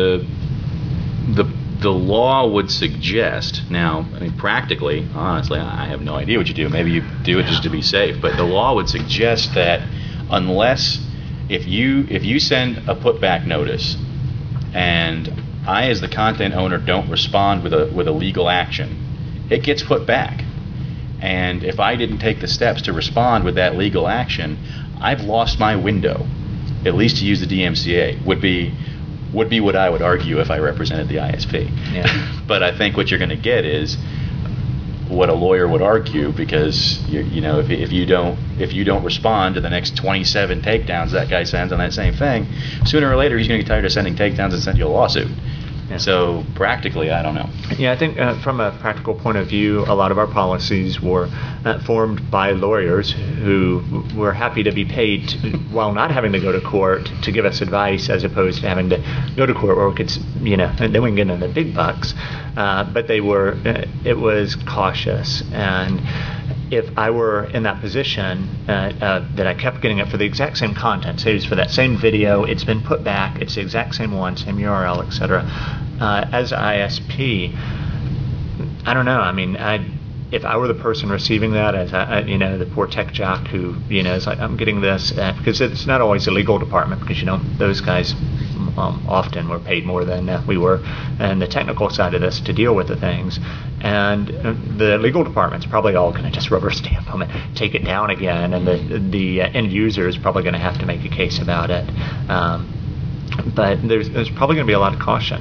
the law would suggest, now, I mean, practically, honestly, I have no idea what you do. Maybe you do it just to be safe, but the law would suggest that if you send a putback notice and I, as the content owner, don't respond with a legal action, it gets put back. And if I didn't take the steps to respond with that legal action, I've lost my window, at least to use the DMCA, would be what I would argue if I represented the ISP. Yeah. But I think what you're going to get is what a lawyer would argue, because if you don't respond to the next 27 takedowns that guy sends on that same thing, sooner or later he's going to get tired of sending takedowns and send you a lawsuit. Yeah. So practically, I don't know. Yeah, I think from a practical point of view, a lot of our policies were formed by lawyers who were happy to be paid while not having to go to court to give us advice, as opposed to having to go to court where we could, and then we can get into the big bucks. But they were, it was cautious. And if I were in that position that I kept getting it for the exact same content, say it's for that same video, it's been put back, it's the exact same one, same URL, etc. As ISP, I don't know. I mean, if I were the person receiving that, as the poor tech jock who is like, I'm getting this, because it's not always the legal department, because those guys often we're paid more than we were, and the technical side of this to deal with the things. And the legal department's probably all going to just rubber stamp them and take it down again, and the end user is probably going to have to make a case about it. But there's probably going to be a lot of caution.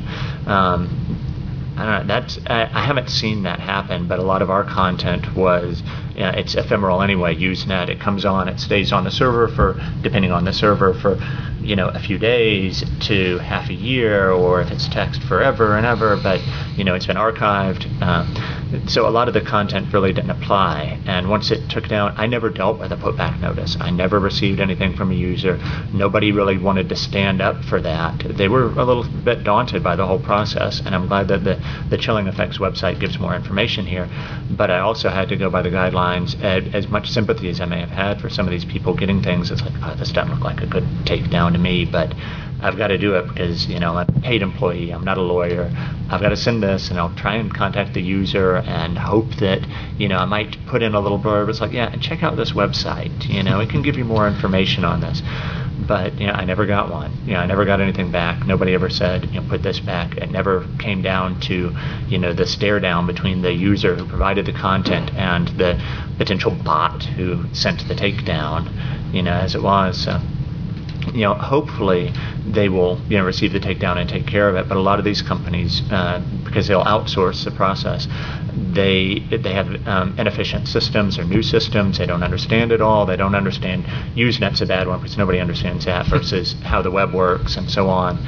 I don't know. I haven't seen that happen, but a lot of our content was, it's ephemeral anyway. Usenet, it comes on, it stays on the server for, depending on the server, for a few days to half a year, or if it's text, forever and ever. But it's been archived. So a lot of the content really didn't apply. And once it took down, I never dealt with a putback notice. I never received anything from a user. Nobody really wanted to stand up for that. They were a little bit daunted by the whole process, and I'm glad that the Chilling Effects website gives more information here. But I also had to go by the guidelines. As much sympathy as I may have had for some of these people getting things, it's like, oh, this doesn't look like a good takedown to me, but I've got to do it because, I'm a paid employee, I'm not a lawyer. I've got to send this, and I'll try and contact the user and hope that, I might put in a little blurb. It's like, yeah, and check out this website. It can give you more information on this. But, I never got one. I never got anything back. Nobody ever said, put this back. It never came down to, the stare down between the user who provided the content and the potential bot who sent the takedown, as it was. So, hopefully they will, receive the takedown and take care of it. But a lot of these companies, because they'll outsource the process, they have inefficient systems or new systems. They don't understand it all. They don't understand. Usenet's a bad one because nobody understands that versus how the web works and so on.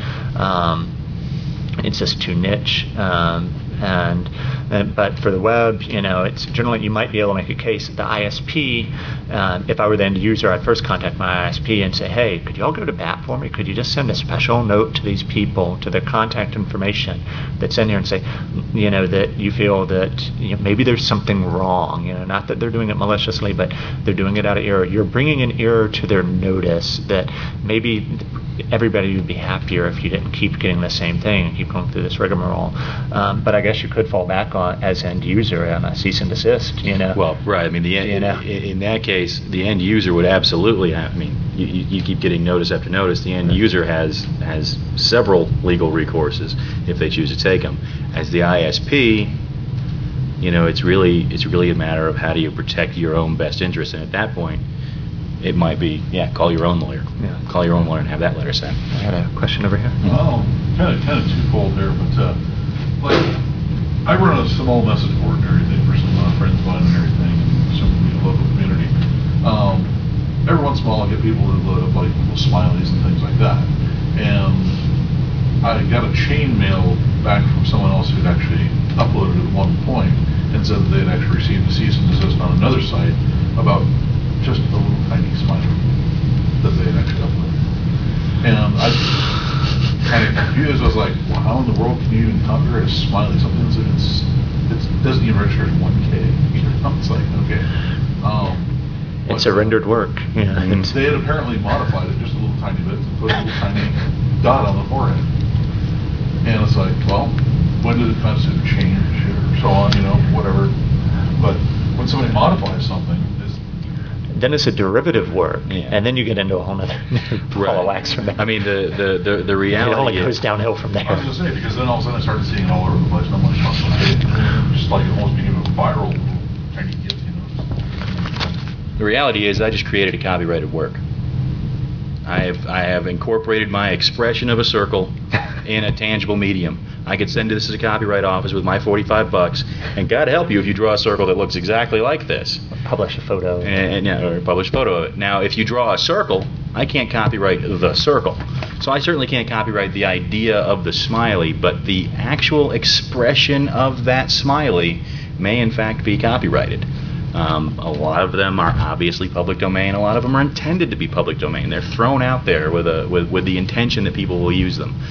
It's just too niche. But for the web, it's generally, you might be able to make a case that the ISP, if I were the end user, I'd first contact my ISP and say, hey, could you all go to bat for me? Could you just send a special note to these people, to their contact information that's in here, and say, that you feel that maybe there's something wrong, not that they're doing it maliciously, but they're doing it out of error. You're bringing an error to their notice that maybe everybody would be happier if you didn't keep getting the same thing and keep going through this rigmarole. But I guess you could fall back on, as end user, on a cease and desist. Well, right. I mean, in that case, the end user would absolutely have. I mean, you keep getting notice after notice. The end user has several legal recourses if they choose to take them. As the ISP, it's really a matter of how do you protect your own best interest, and at that point, it might be, call your own lawyer. Yeah. Call your own lawyer and have that letter sent. I had a question over here. Oh, kind of twofold there, but like I run a small message board and everything for some friends of mine and everything, and some local community. Every once in a while, I get people that load up like little smileys and things like that, and I got a chain mail back from someone else who'd actually uploaded it at one point and said that they'd actually received a cease and desist on another site about just a little tiny smiley that they had actually uploaded. And I was kind of confused. I was like, well, how in the world can you even copyright a smiley? Something that doesn't even register as 1K. It's like, okay. It's a rendered work. Yeah. They had apparently modified it just a little tiny bit to put a little tiny dot on the forehead. And it's like, well, when did it constitute a change or so on, whatever. But when somebody modifies something, then it's a derivative work, Yeah. and then you get into a whole nother ball of wax from that. I mean, the reality it only is, goes downhill from there. I was going to say, because then all of a sudden I started seeing it all over the place, and I'm like, just like it almost became a viral tiny gift, the reality is I just created a copyrighted work. I have incorporated my expression of a circle in a tangible medium. I could send this to the copyright office with my $45, and God help you if you draw a circle that looks exactly like this. Publish a photo. Or publish a photo of it. Now, if you draw a circle, I can't copyright the circle. So I certainly can't copyright the idea of the smiley, but the actual expression of that smiley may in fact be copyrighted. A lot of them are obviously public domain. A lot of them are intended to be public domain. They're thrown out there with the intention that people will use them.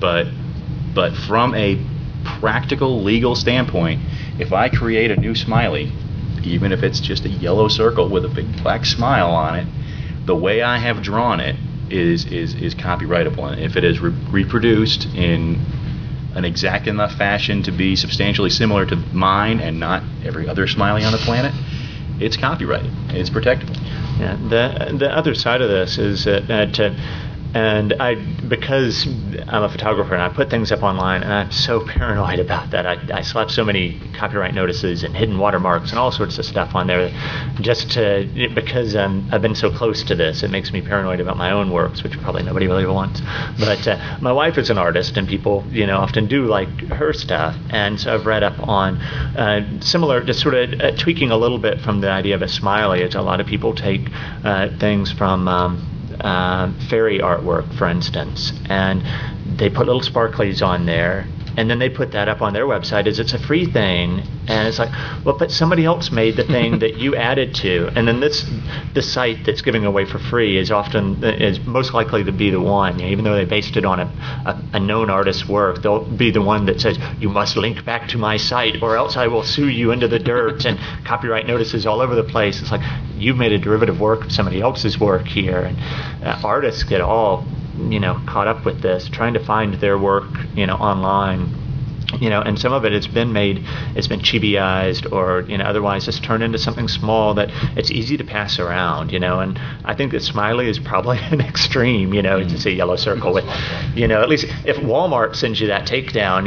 But from a practical legal standpoint, if I create a new smiley, even if it's just a yellow circle with a big black smile on it, the way I have drawn it is copyrightable. And if it is reproduced in an exact enough fashion to be substantially similar to mine and not every other smiley on the planet, it's copyrighted. It's protectable. Yeah. The other side of this is that And because I'm a photographer and I put things up online, and I'm so paranoid about that. I slap so many copyright notices and hidden watermarks and all sorts of stuff on there, because I've been so close to this. It makes me paranoid about my own works, which probably nobody really wants. But my wife is an artist, and people, often do like her stuff. And so I've read up on similar, just sort of tweaking a little bit from the idea of a smiley. As a lot of people take things from fairy artwork, for instance, and they put little sparklies on there, and then they put that up on their website as it's a free thing, and it's like, well, but somebody else made the thing that you added to, and then this site that's giving away for free is most likely to be the one, even though they based it on a known artist's work. They'll be the one that says, you must link back to my site or else I will sue you into the dirt, and copyright notices all over the place. It's like, you've made a derivative work of somebody else's work here, and artists get all caught up with this, trying to find their work online, and some of it's been chibiized or otherwise just turned into something small that it's easy to pass around, and I think that smiley is probably an extreme, to see yellow circle with, at least if Walmart sends you that takedown,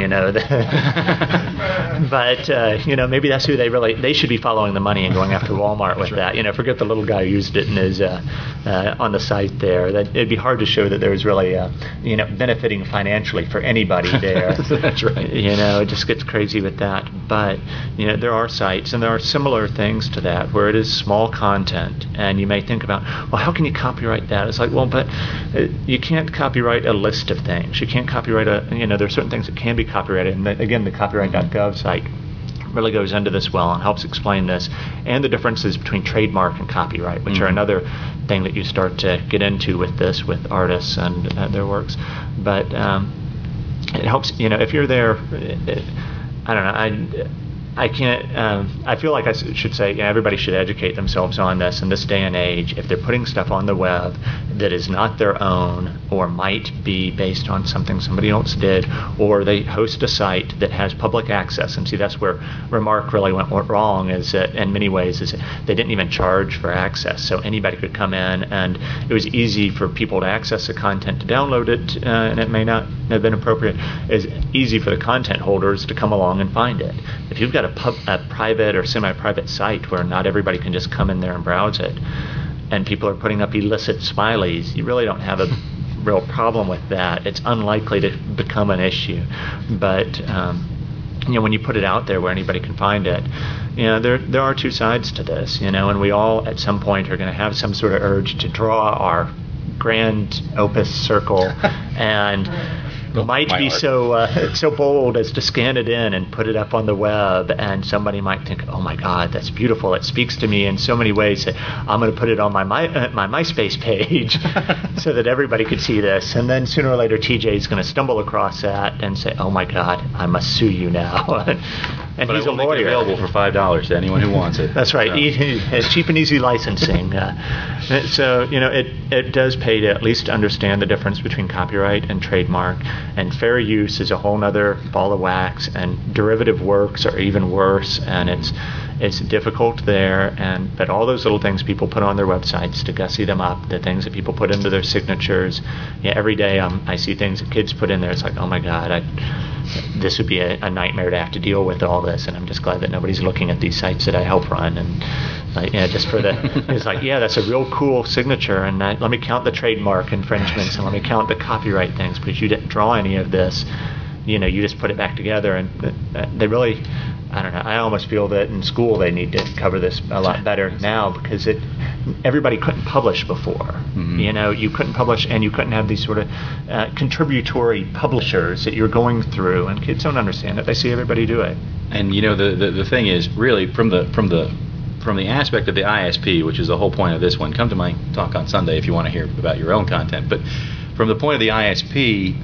but maybe that's who they should be following the money and going after Walmart with that. Forget the little guy who used it in his on the site there. That it'd be hard to show that there was really benefiting financially for anybody there. That's right. It just gets crazy with that. But, there are sites, and there are similar things to that, where it is small content, and you may think about, well, how can you copyright that? It's like, well, but you can't copyright a list of things. You can't copyright there are certain things that can be copyrighted, and again, the copyright.gov site really goes into this well and helps explain this, and the differences between trademark and copyright, which are another thing that you start to get into with this, with artists and their works. But it helps, if you're there, I don't know, I can't, I feel like I should say, everybody should educate themselves on this in this day and age. If they're putting stuff on the web that is not their own or might be based on something somebody else did, or they host a site that has public access, and see, that's where Remark really went wrong, is that in many ways is they didn't even charge for access, so anybody could come in, and it was easy for people to access the content, to download it, and it may not have been appropriate. It's easy for the content holders to come along and find it. If you've got a private or semi-private site where not everybody can just come in there and browse it, and people are putting up illicit smileys, you really don't have a real problem with that. It's unlikely to become an issue. But when you put it out there where anybody can find it, there are two sides to this, and we all at some point are going to have some sort of urge to draw our grand opus circle and might be so bold as to scan it in and put it up on the web, and somebody might think, oh my God, that's beautiful, it speaks to me in so many ways that I'm going to put it on my MySpace page so that everybody could see this, and then sooner or later TJ is going to stumble across that and say, oh my God, I must sue you now. And but he's I will a lawyer. make it available for $5 to anyone who wants it. That's right. Cheap and easy licensing. So, it does pay to at least understand the difference between copyright and trademark. And fair use is a whole other ball of wax. And derivative works are even worse. And it's difficult there. But all those little things people put on their websites to gussy them up, the things that people put into their signatures. Every day I see things that kids put in there. It's like, oh my God, this would be a nightmare to have to deal with all this, and I'm just glad that nobody's looking at these sites that I help run, and just for it's like, that's a real cool signature, and let me count the trademark infringements, and let me count the copyright things, because you didn't draw any of this, you just put it back together, and they really, I don't know, I almost feel that in school they need to cover this a lot better now, because everybody couldn't publish before. Mm-hmm. You couldn't publish, and you couldn't have these sort of contributory publishers that you're going through, and kids don't understand it. They see everybody do it. And the thing is, really, from the aspect of the ISP, which is the whole point of this one, come to my talk on Sunday if you want to hear about your own content. But from the point of the ISP,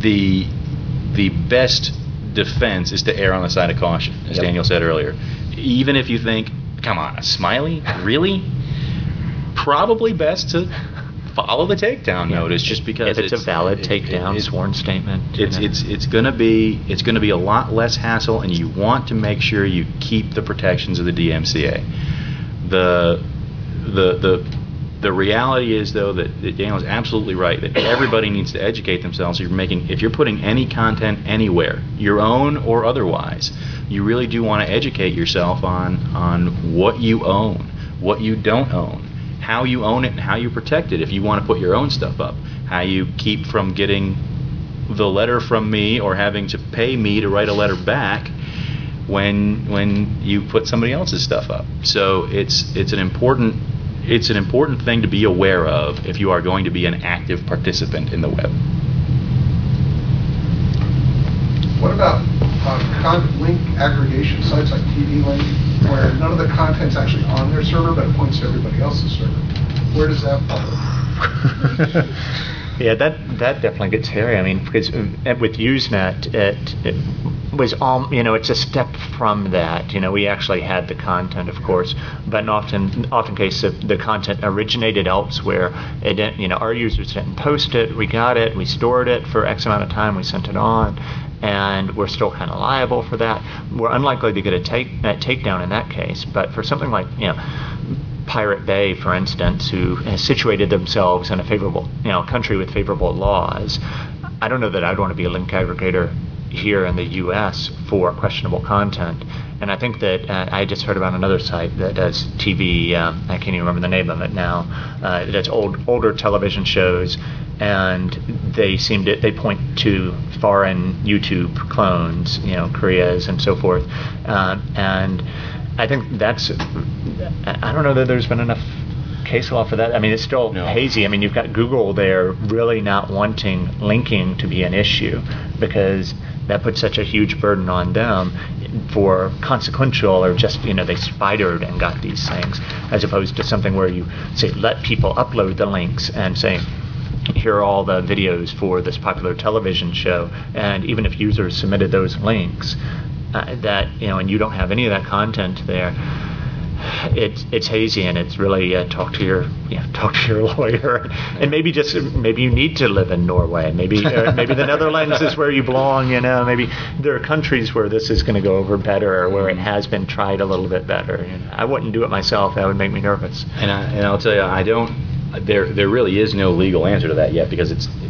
the best defense is to err on the side of caution, as Daniel said earlier. Even if you think, come on, a smiley? Really? Probably best to follow the takedown notice, just because if it's a valid takedown sworn statement. It's going to be a lot less hassle, and you want to make sure you keep the protections of the DMCA. The The reality is, though, that Daniel is absolutely right, that everybody needs to educate themselves. If you're putting any content anywhere, your own or otherwise, you really do want to educate yourself on what you own, what you don't own, how you own it, and how you protect it if you want to put your own stuff up, how you keep from getting the letter from me or having to pay me to write a letter back when you put somebody else's stuff up. So it's an important thing to be aware of if you are going to be an active participant in the web. What about link aggregation sites like TV Link, where none of the content's actually on their server, but it points to everybody else's server? Where does that fall? Yeah, that definitely gets hairy. I mean, because with Usenet, it was all, it's a step from that. We actually had the content, of course, but in often cases the content originated elsewhere. It didn't, our users didn't post it. We got it, we stored it for X amount of time, we sent it on, and we're still kind of liable for that. We're unlikely to get a takedown in that case, but for something like, Pirate Bay, for instance, who has situated themselves in a favorable, country with favorable laws, I don't know that I'd want to be a link aggregator here in the U.S. for questionable content. And I think that I just heard about another site that does TV. I can't even remember the name of it now. It does older television shows, and they point to foreign YouTube clones, Korea's and so forth, and I think I don't know that there's been enough case law for that. I mean, it's still hazy. I mean, you've got Google there really not wanting linking to be an issue because that puts such a huge burden on them for consequential or just, they spidered and got these things, as opposed to something where you say, let people upload the links and say, here are all the videos for this popular television show. And even if users submitted those links, and you don't have any of that content there, it's hazy, and it's really talk to your lawyer, and maybe you need to live in Norway, maybe the Netherlands is where you belong. Maybe there are countries where this is going to go over better, or where it has been tried a little bit better. I wouldn't do it myself; that would make me nervous. And I'll tell you, There really is no legal answer to that yet, because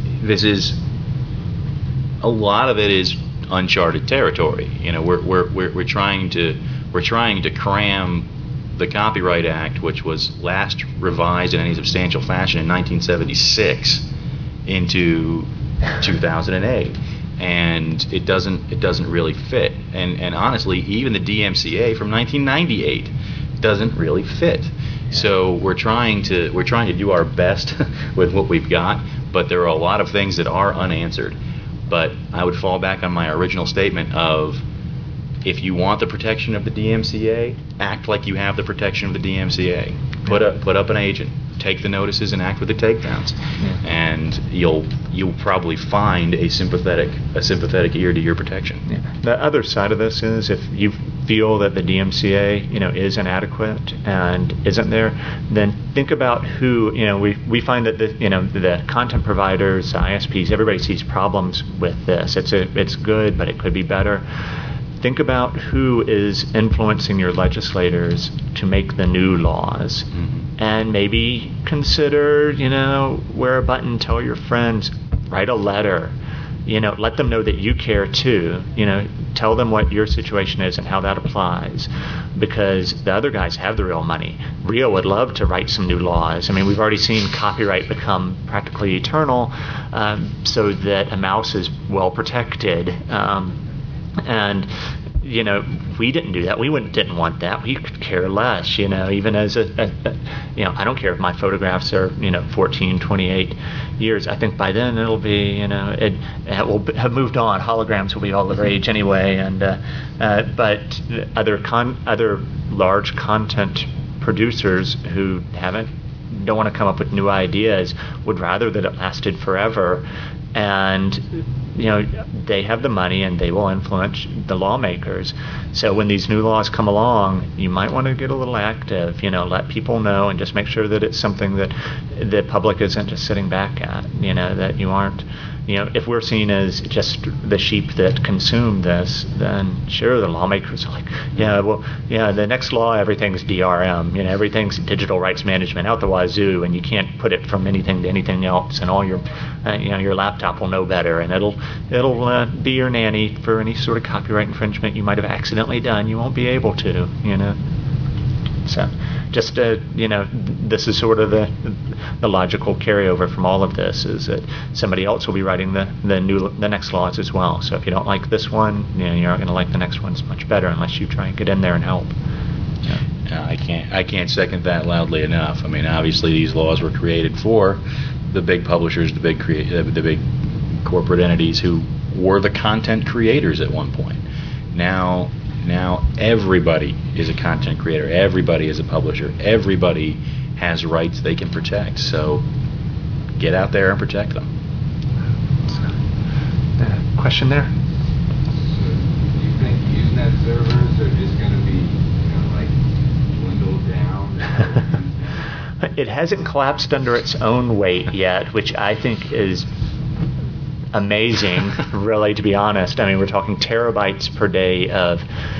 a lot of it is uncharted territory. We're trying to cram the Copyright Act, which was last revised in any substantial fashion in 1976, into 2008, and it doesn't really fit. And honestly, even the DMCA from 1998 doesn't really fit. So we're trying to do our best with what we've got, but there are a lot of things that are unanswered. But I would fall back on my original statement of, if you want the protection of the DMCA, act like you have the protection of the DMCA. Put up an agent, take the notices, and act with the takedowns, and you'll probably find a sympathetic ear to your protection. Yeah. The other side of this is, if you feel that the DMCA is inadequate and isn't there, then think about who we find that the content providers, ISPs, everybody sees problems with this. It's good, but it could be better. Think about who is influencing your legislators to make the new laws, and maybe consider, wear a button, tell your friends, write a letter, let them know that you care too, tell them what your situation is and how that applies, because the other guys have the real money. Rio would love to write some new laws. I mean, we've already seen copyright become practically eternal, so that a mouse is well protected. And we didn't do that. We didn't want that. We could care less. Even as I don't care if my photographs are 14, 28 years. I think by then it'll be it will have moved on. Holograms will be all the rage anyway. And but other large content producers who don't want to come up with new ideas would rather that it lasted forever. And they have the money and they will influence the lawmakers. So when these new laws come along, you might want to get a little active, let people know, and just make sure that it's something that the public isn't just sitting back at, that you aren't if we're seen as just the sheep that consume this, then sure, the lawmakers are like, the next law, everything's DRM, everything's digital rights management out the wazoo, and you can't put it from anything to anything else, and all your, your laptop will know better, and it'll be your nanny for any sort of copyright infringement you might have accidentally done. You won't be able to, So, just this is sort of the logical carryover from all of this, is that somebody else will be writing the next laws as well. So if you don't like this one, you're not going to like the next one's much better unless you try and get in there and help. I can't second that loudly enough. I mean, obviously these laws were created for the big publishers, the big corporate entities who were the content creators at one point. Now everybody is a content creator. Everybody is a publisher. Everybody has rights they can protect. So get out there and protect them. Question there? So do you think Usenet servers are just going to be, dwindled down? It hasn't collapsed under its own weight yet, which I think is amazing, really, to be honest. I mean, we're talking terabytes per day of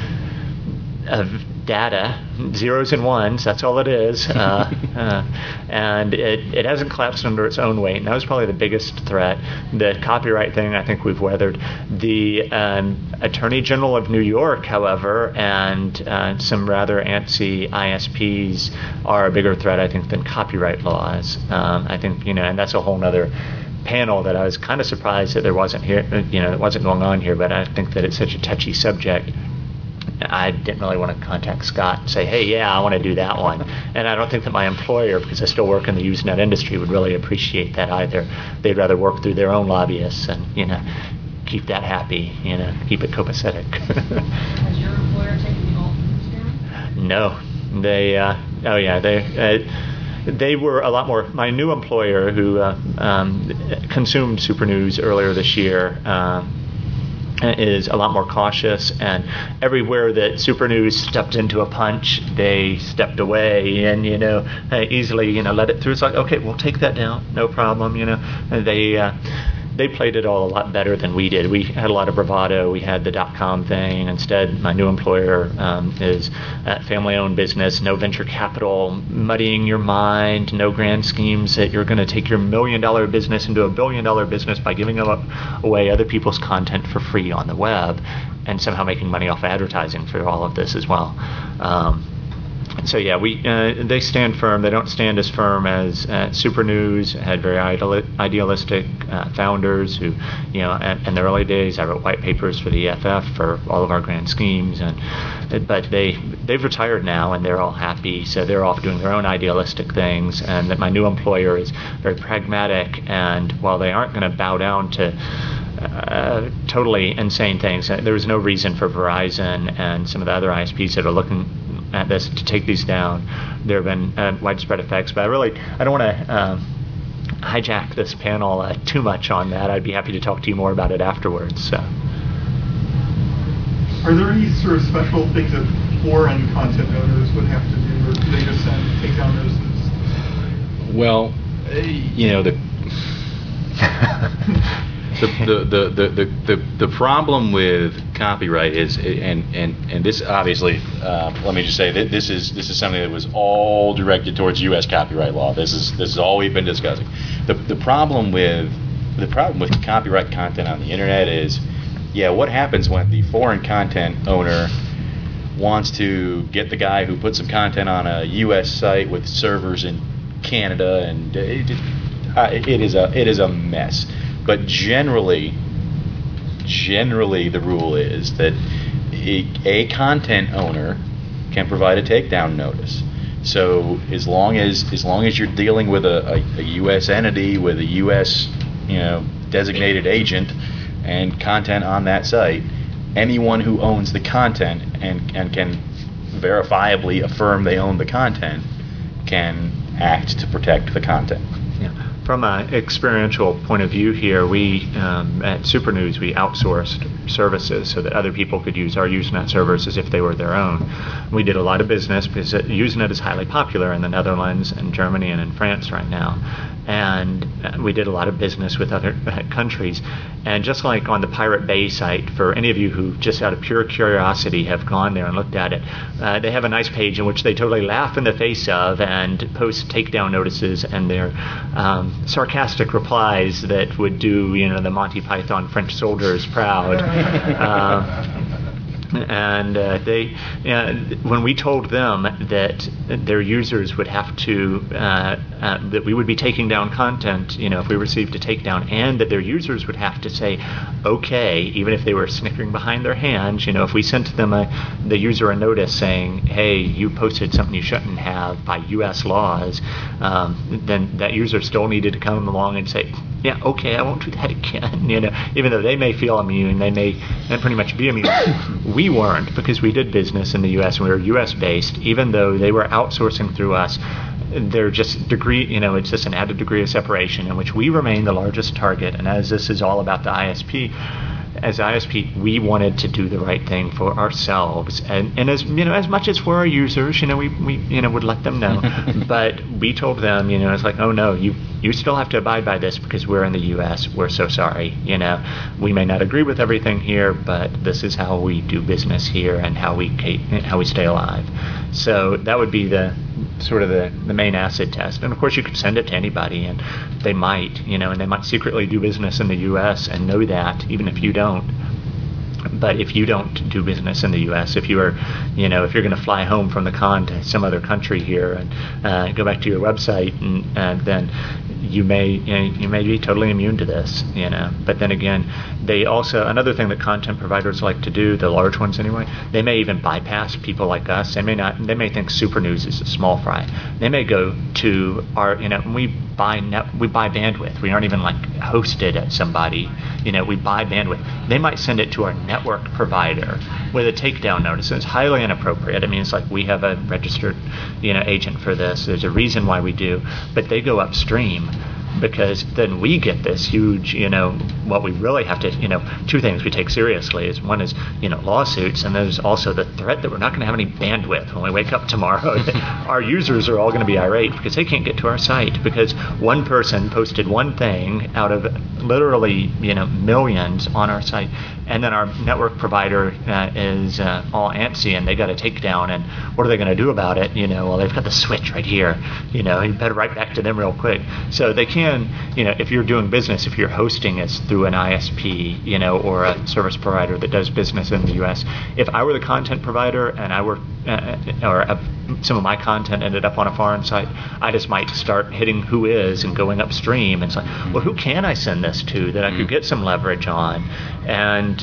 data, zeros and ones, that's all it is. And it hasn't collapsed under its own weight, and that was probably the biggest threat. The copyright thing, I think we've weathered. The Attorney General of New York, however, and some rather antsy ISPs are a bigger threat, I think, than copyright laws. I think, and that's a whole other panel that I was kind of surprised that there wasn't here, it wasn't going on here, but I think that it's such a touchy subject. I didn't really want to contact Scott and say, hey, yeah, I want to do that one. And I don't think that my employer, because I still work in the Usenet industry, would really appreciate that either. They'd rather work through their own lobbyists and, keep that happy, keep it copacetic. Has your employer taken the alt news down? No. They were a lot more. My new employer, who consumed Super News earlier this year, is a lot more cautious, and everywhere that Super News stepped into a punch, they stepped away and easily let it through. It's like, okay, we'll take that down, no problem. They played it all a lot better than we did. We had a lot of bravado. We had the .com thing. Instead, my new employer is a family-owned business, no venture capital muddying your mind, no grand schemes that you're going to take your $1 million business into a $1 billion business by giving away other people's content for free on the web and somehow making money off advertising for all of this as well. So yeah, they stand firm. They don't stand as firm as Super News. Had very idealistic founders who, in the early days, I wrote white papers for the EFF for all of our grand schemes, but they've retired now and they're all happy. So they're off doing their own idealistic things. And that my new employer is very pragmatic. And while they aren't going to bow down to totally insane things, there was no reason for Verizon and some of the other ISPs that are looking at this to take these down. There have been widespread effects, but I don't want to hijack this panel too much on that. I'd be happy to talk to you more about it afterwards. So. Are there any sort of special things that foreign content owners would have to do, or do they just send takedown notices? Well, the problem with copyright is, and this obviously, let me just say that this is something that was all directed towards U.S. copyright law. This is all we've been discussing. The problem with copyright content on the internet is, what happens when the foreign content owner wants to get the guy who put some content on a U.S. site with servers in Canada, and it is a mess. But generally the rule is that a content owner can provide a takedown notice. So as long as you're dealing with a U.S. entity with a U.S. designated agent and content on that site, anyone who owns the content and can verifiably affirm they own the content can act to protect the content. Yeah. From an experiential point of view here, we at Super News, we outsourced services so that other people could use our Usenet servers as if they were their own. We did a lot of business because Usenet is highly popular in the Netherlands and Germany and in France right now. And we did a lot of business with other countries. And just like on the Pirate Bay site, for any of you who just out of pure curiosity have gone there and looked at it, they have a nice page in which they totally laugh in the face of and post takedown notices and their sarcastic replies that would do, the Monty Python French soldiers proud. And when we told them that their users would have to, that we would be taking down content, if we received a takedown, and that their users would have to say, okay, even if they were snickering behind their hands, if we sent them the user a notice saying, hey, you posted something you shouldn't have by U.S. laws, then that user still needed to come along and say, yeah, okay, I won't do that again. Even though they may feel immune, they may pretty much be immune. We weren't, because we did business in the U.S. and we were U.S. based. Even though they were outsourcing through us, they're just it's just an added degree of separation in which we remain the largest target. And as this is all about the ISP, as ISP, we wanted to do the right thing for ourselves, and as much as for our users, we would let them know. But we told them, it's like, oh no, you still have to abide by this because we're in the U.S. We're so sorry. We may not agree with everything here, but this is how we do business here and how we stay alive. So that would be the sort of the main acid test. And of course, you could send it to anybody, and they might, and they might secretly do business in the U.S. and know that, even if you don't. But if you don't do business in the U.S., if you're going to fly home from the con to some other country here and go back to your website, and then you may be totally immune to this, But then again, they also, another thing that content providers like to do, the large ones anyway, they may even bypass people like us. They may think Super News is a small fry. They may go to our, we buy bandwidth. We aren't even like hosted at somebody, we buy bandwidth. They might send it to our network provider with a takedown notice. It's highly inappropriate. I mean, it's like we have a registered, agent for this. There's a reason why we do, but they go upstream, because then we get this huge, what we really have to, two things we take seriously is, one is, lawsuits, and there's also the threat that we're not going to have any bandwidth when we wake up tomorrow. Our users are all going to be irate because they can't get to our site because one person posted one thing out of literally, millions on our site. And then our network provider is all antsy, and they got a takedown. And what are they going to do about it? Well, they've got the switch right here. You better write back to them real quick. So they can, if you're doing business, if you're hosting it through an ISP, or a service provider that does business in the U.S. If I were the content provider and I were, some of my content ended up on a foreign site, I just might start hitting who is and going upstream. And it's like, well, who can I send this to that I could get some leverage on? And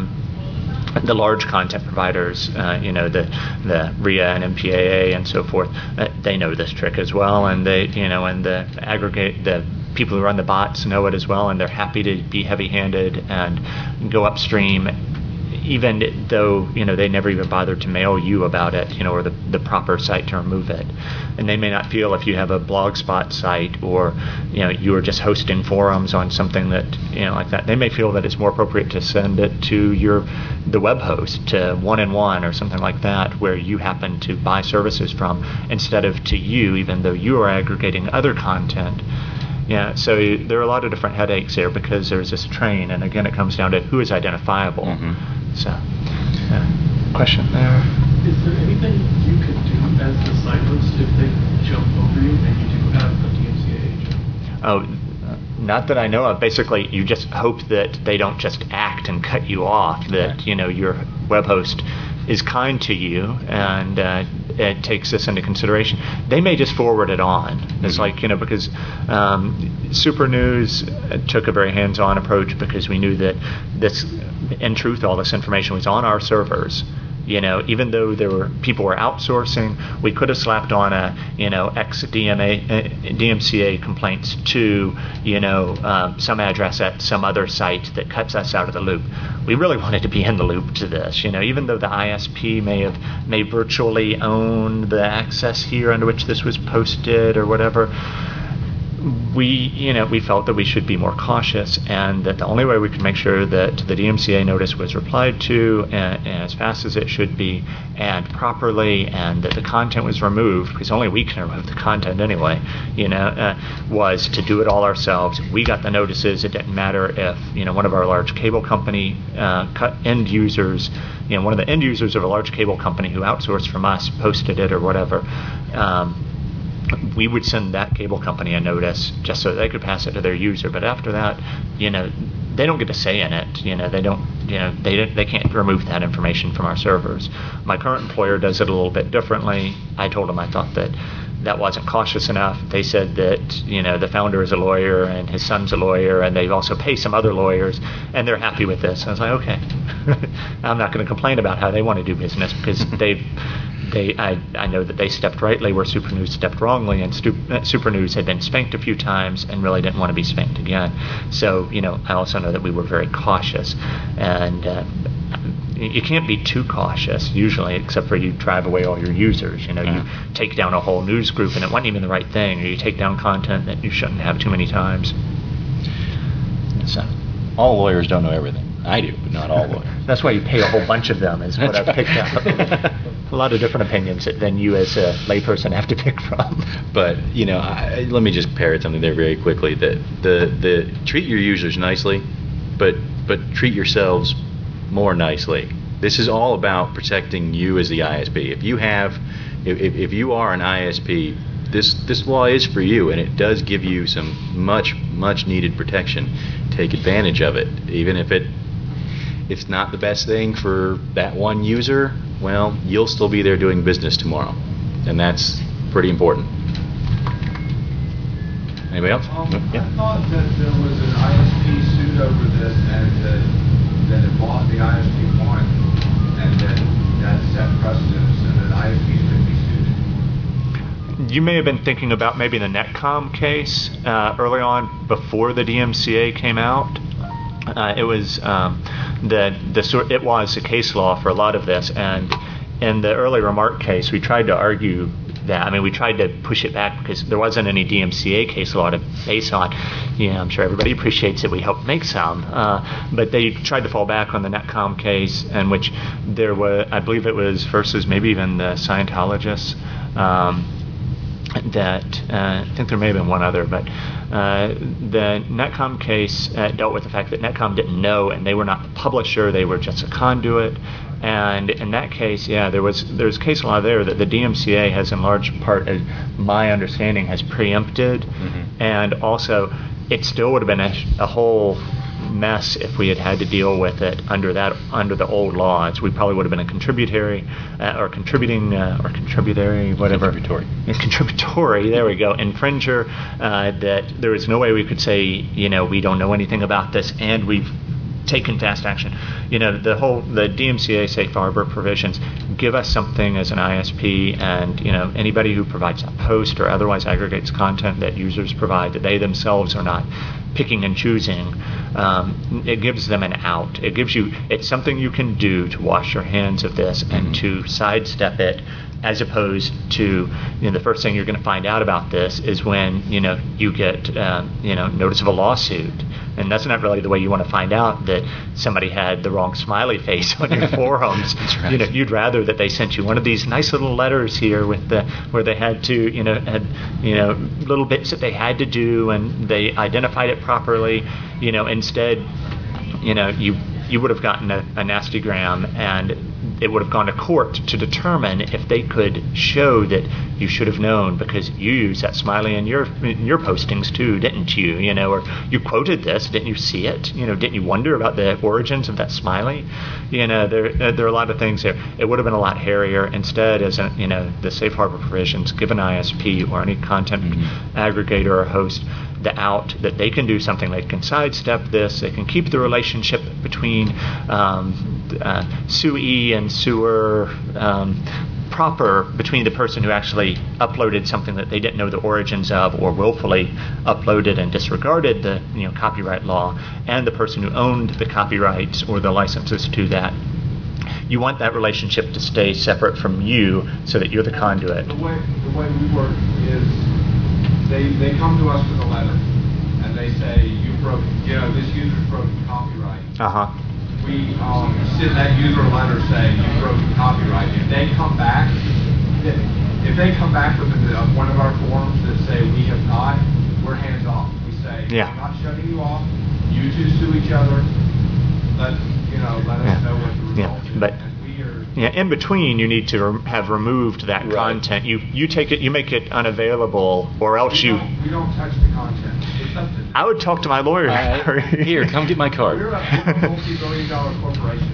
the large content providers, the RIA and MPAA and so forth, they know this trick as well, and they, and the people who run the bots know it as well, and they're happy to be heavy-handed and go upstream, even though they never even bothered to mail you about it, or the proper site to remove it. And they may not feel, if you have a Blogspot site, or you are just hosting forums on something that like that, they may feel that it's more appropriate to send it to the web host, to 1&1 or something like that, where you happen to buy services from, instead of to you, even though you are aggregating other content. Yeah, so there are a lot of different headaches there because there's this train, and again, it comes down to who is identifiable. Mm-hmm. So, question there. Is there anything you could do as the site host if they jump over you and you do have a DMCA agent? Oh, not that I know of. Basically, you just hope that they don't just act and cut you off, that, your web host is kind to you and it takes this into consideration. They may just forward it on. It's like, because Super News took a very hands-on approach because we knew that in truth, all this information was on our servers. Even though people were outsourcing, we could have slapped on a, DMCA complaints to, some address at some other site that cuts us out of the loop. We really wanted to be in the loop to this, even though the ISP may virtually own the access here under which this was posted or whatever. we felt that we should be more cautious, and that the only way we could make sure that the DMCA notice was replied to and as fast as it should be and properly, and that the content was removed, because only we can remove the content anyway, was to do it all ourselves. We got the notices. It didn't matter if one of our large cable company end users, one of the end users of a large cable company who outsourced from us posted it or whatever. We would send that cable company a notice just so they could pass it to their user. But after that, they don't get a say in it. They can't remove that information from our servers. My current employer does it a little bit differently. I told them I thought that wasn't cautious enough. They said that the founder is a lawyer and his son's a lawyer, and they also pay some other lawyers, and they're happy with this. I was like, okay, I'm not going to complain about how they want to do business, because I know that they stepped rightly where Super News stepped wrongly, and Super News had been spanked a few times and really didn't want to be spanked again. So, I also know that we were very cautious, and you can't be too cautious usually, except for you drive away all your users. You take down a whole news group and it wasn't even the right thing, or you take down content that you shouldn't have too many times. So, all lawyers don't know everything. I do, but not all lawyers. That's why you pay a whole bunch of them, is what I've picked up. A lot of different opinions than you as a layperson have to pick from. But let me just parrot something there very quickly. The treat your users nicely, but treat yourselves more nicely. This is all about protecting you as the ISP. If you are an ISP, this law is for you, and it does give you some much needed protection. Take advantage of it, even if it's not the best thing for that one user. Well, you'll still be there doing business tomorrow, and that's pretty important. Anybody else? I thought that there was an ISP suit over this, and that it bought the ISP won, and that set precedence, and that ISPs could be sued. You may have been thinking about maybe the Netcom case early on before the DMCA came out. It was it was a case law for a lot of this, and in the early remark case, we tried to argue that. I mean, we tried to push it back because there wasn't any DMCA case law to base on. I'm sure everybody appreciates that we helped make some, but they tried to fall back on the Netcom case, in which there was, I believe it was versus maybe even the Scientologists. I think there may have been one other, but the Netcom case dealt with the fact that Netcom didn't know, and they were not the publisher; they were just a conduit. And in that case, there's case law there that the DMCA has, in large part, as my understanding, has preempted, and also it still would have been a whole mess if we had to deal with it under the old laws. We probably would have been a contributory, there we go, infringer, that there is no way we could say, we don't know anything about this and we've taken fast action. The DMCA safe harbor provisions give us something as an ISP, and anybody who provides a post or otherwise aggregates content that users provide that they themselves are not picking and choosing, it gives them an out. It's something you can do to wash your hands of this and to sidestep it, as opposed to the first thing you're going to find out about this is when you get notice of a lawsuit. And that's not really the way you want to find out that somebody had the wrong smiley face on your forums. That's right. You'd rather that they sent you one of these nice little letters here with where they had to, little bits that they had to do, and they identified it properly. Instead, you would have gotten a nasty gram, and it would have gone to court to determine if they could show that you should have known, because you used that smiley in your postings too, didn't you? Or you quoted this, didn't you see it? Didn't you wonder about the origins of that smiley? There are a lot of things there. It would have been a lot hairier. Instead, as the safe harbor provisions give an ISP or any content aggregator or host the out that they can do something. They can sidestep this. They can keep the relationship between suee and suer proper, between the person who actually uploaded something that they didn't know the origins of, or willfully uploaded and disregarded the copyright law, and the person who owned the copyrights or the licenses to that. You want that relationship to stay separate from you, so that you're the conduit. The way we work is they come to us with a letter, and they say, this user's broken copyright. We send that user a letter saying you've broken copyright. If they come back with one of our forms that say we have not, we're hands off. We say, we're not shutting you off. You two sue each other. Let us know what the result is. But And we are, in between, you need to have removed that content. You take it, you make it unavailable, or else we don't touch the content. It's up to them. I would talk to my lawyer. Here, come get my card. We're a multi-billion-dollar corporation.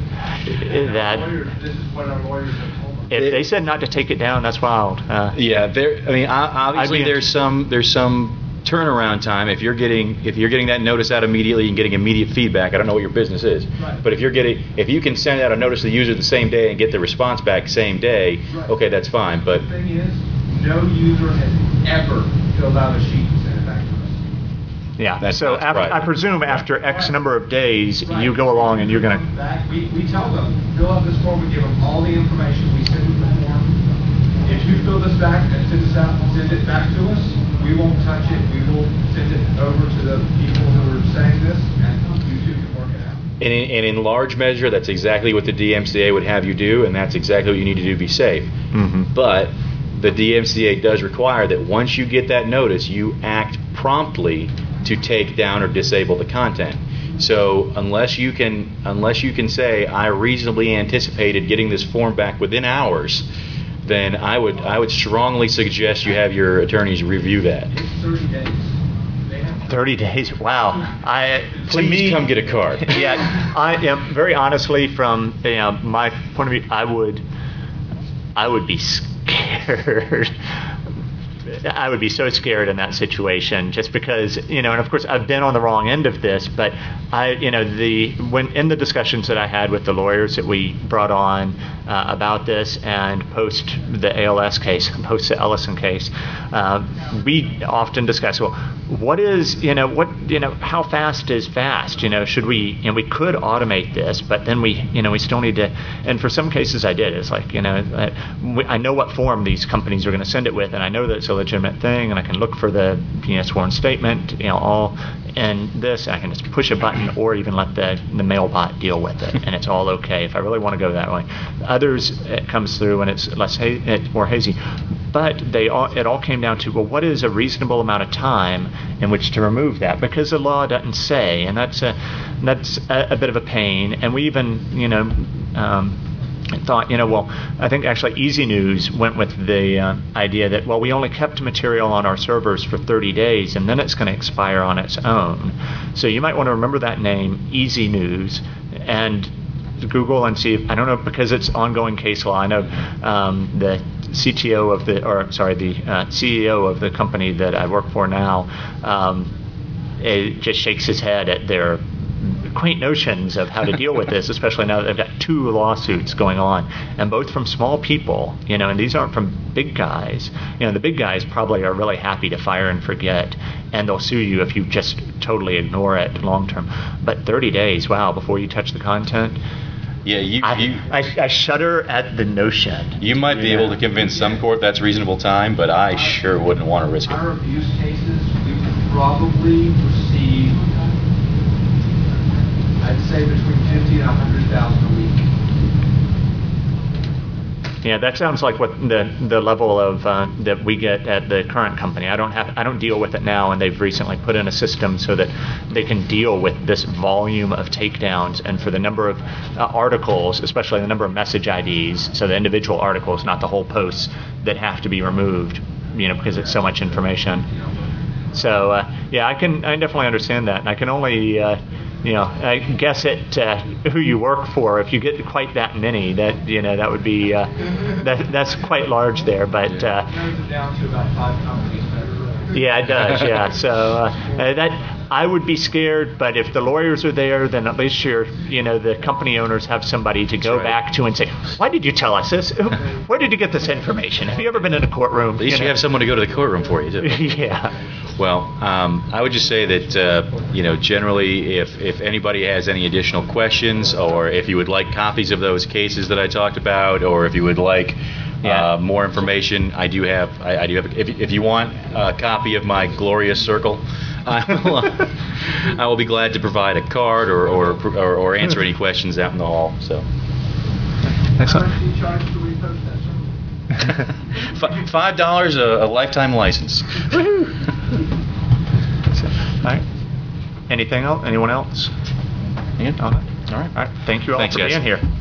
This is what our lawyers have told us. If they said not to take it down, that's wild. Obviously there's some turnaround time. If you're getting that notice out immediately and getting immediate feedback, I don't know what your business is, Right. but if you can send out a notice to the user the same day and get the response back same day, Right. okay, that's fine. But The thing is, no user has ever filled out a sheet and sent it back to us. Yeah. That's So not right. I presume after X number of days, you go along and you're going to. We tell them, fill out this form, we give them all the information, we send them the form. If you fill this back and send it back to us, we won't touch it, we will send it over to the people who are saying this, and you two can work it out. And in large measure, that's exactly what the DMCA would have you do, and that's exactly what you need to do to be safe. But the DMCA does require that once you get that notice, you act promptly to take down or disable the content. So unless you can say, I reasonably anticipated getting this form back within hours, then I would strongly suggest you have your attorneys review that. It's 30 days. They have 30 days. Wow. Please come get a card. Yeah, I am very honestly, from my point of view, I would be scared. I would be so scared in that situation, just because, and of course I've been on the wrong end of this, but when in the discussions that I had with the lawyers that we brought on about this, and post the ALS case, post the Ellison case, we often discuss, well, what is, how fast is fast? Should we, we could automate this, but then we still need to, and for some cases I did. It's like, I know what form these companies are going to send it with, and I know that it's a legitimate thing, and I can look for the sworn statement, all in this, and I can just push a button or even let the mail bot deal with it, and it's all okay if I really want to go that way. Others, it comes through and it's it's more hazy. But it all came down to, well, what is a reasonable amount of time in which to remove that? Because the law doesn't say, and that's a bit of a pain. And we even, thought, well, I think actually Easy News went with the idea that, well, we only kept material on our servers for 30 days, and then it's going to expire on its own. So you might want to remember that name, Easy News, and Google and see if, I don't know, because it's ongoing case law. I know the CEO of the company that I work for now, it just shakes his head at their quaint notions of how to deal with this, especially now that they've got 2 lawsuits going on, and both from small people, and these aren't from big guys. The big guys probably are really happy to fire and forget, and they'll sue you if you just totally ignore it long term. But 30 days, wow, before you touch the content. Yeah, I shudder at the notion. you might be able to convince some court that's reasonable time, but I sure wouldn't want to risk it. Our abuse cases, we probably receive, I'd say, between 50 and 100,000 a week. Yeah, that sounds like what the level of that we get at the current company. I don't deal with it now, and they've recently put in a system so that they can deal with this volume of takedowns, and for the number of articles, especially the number of message IDs, so the individual articles, not the whole posts, that have to be removed, because it's so much information. So I definitely understand that, and I can only. I guess at who you work for, if you get quite that many, that would be that's quite large there. But It narrows it down to about 5 companies that are. yeah, it does. Yeah, so that I would be scared, but if the lawyers are there, then at least the company owners have somebody to go right. back to and say, why did you tell us this? Where did you get this information? Have you ever been in a courtroom? At least you have someone to go to the courtroom for you, too. Yeah. Well, I would just say that, generally, if anybody has any additional questions, or if you would like copies of those cases that I talked about, or if you would like more information, I do have. If you want a copy of my glorious circle, I will be glad to provide a card or answer any questions out in the hall. So, How much do you charge to repost that circle? $5 a lifetime license. All right. Anything else? Anyone else? Yeah. All right. All right. Thank you all Thanks, for guys. being here.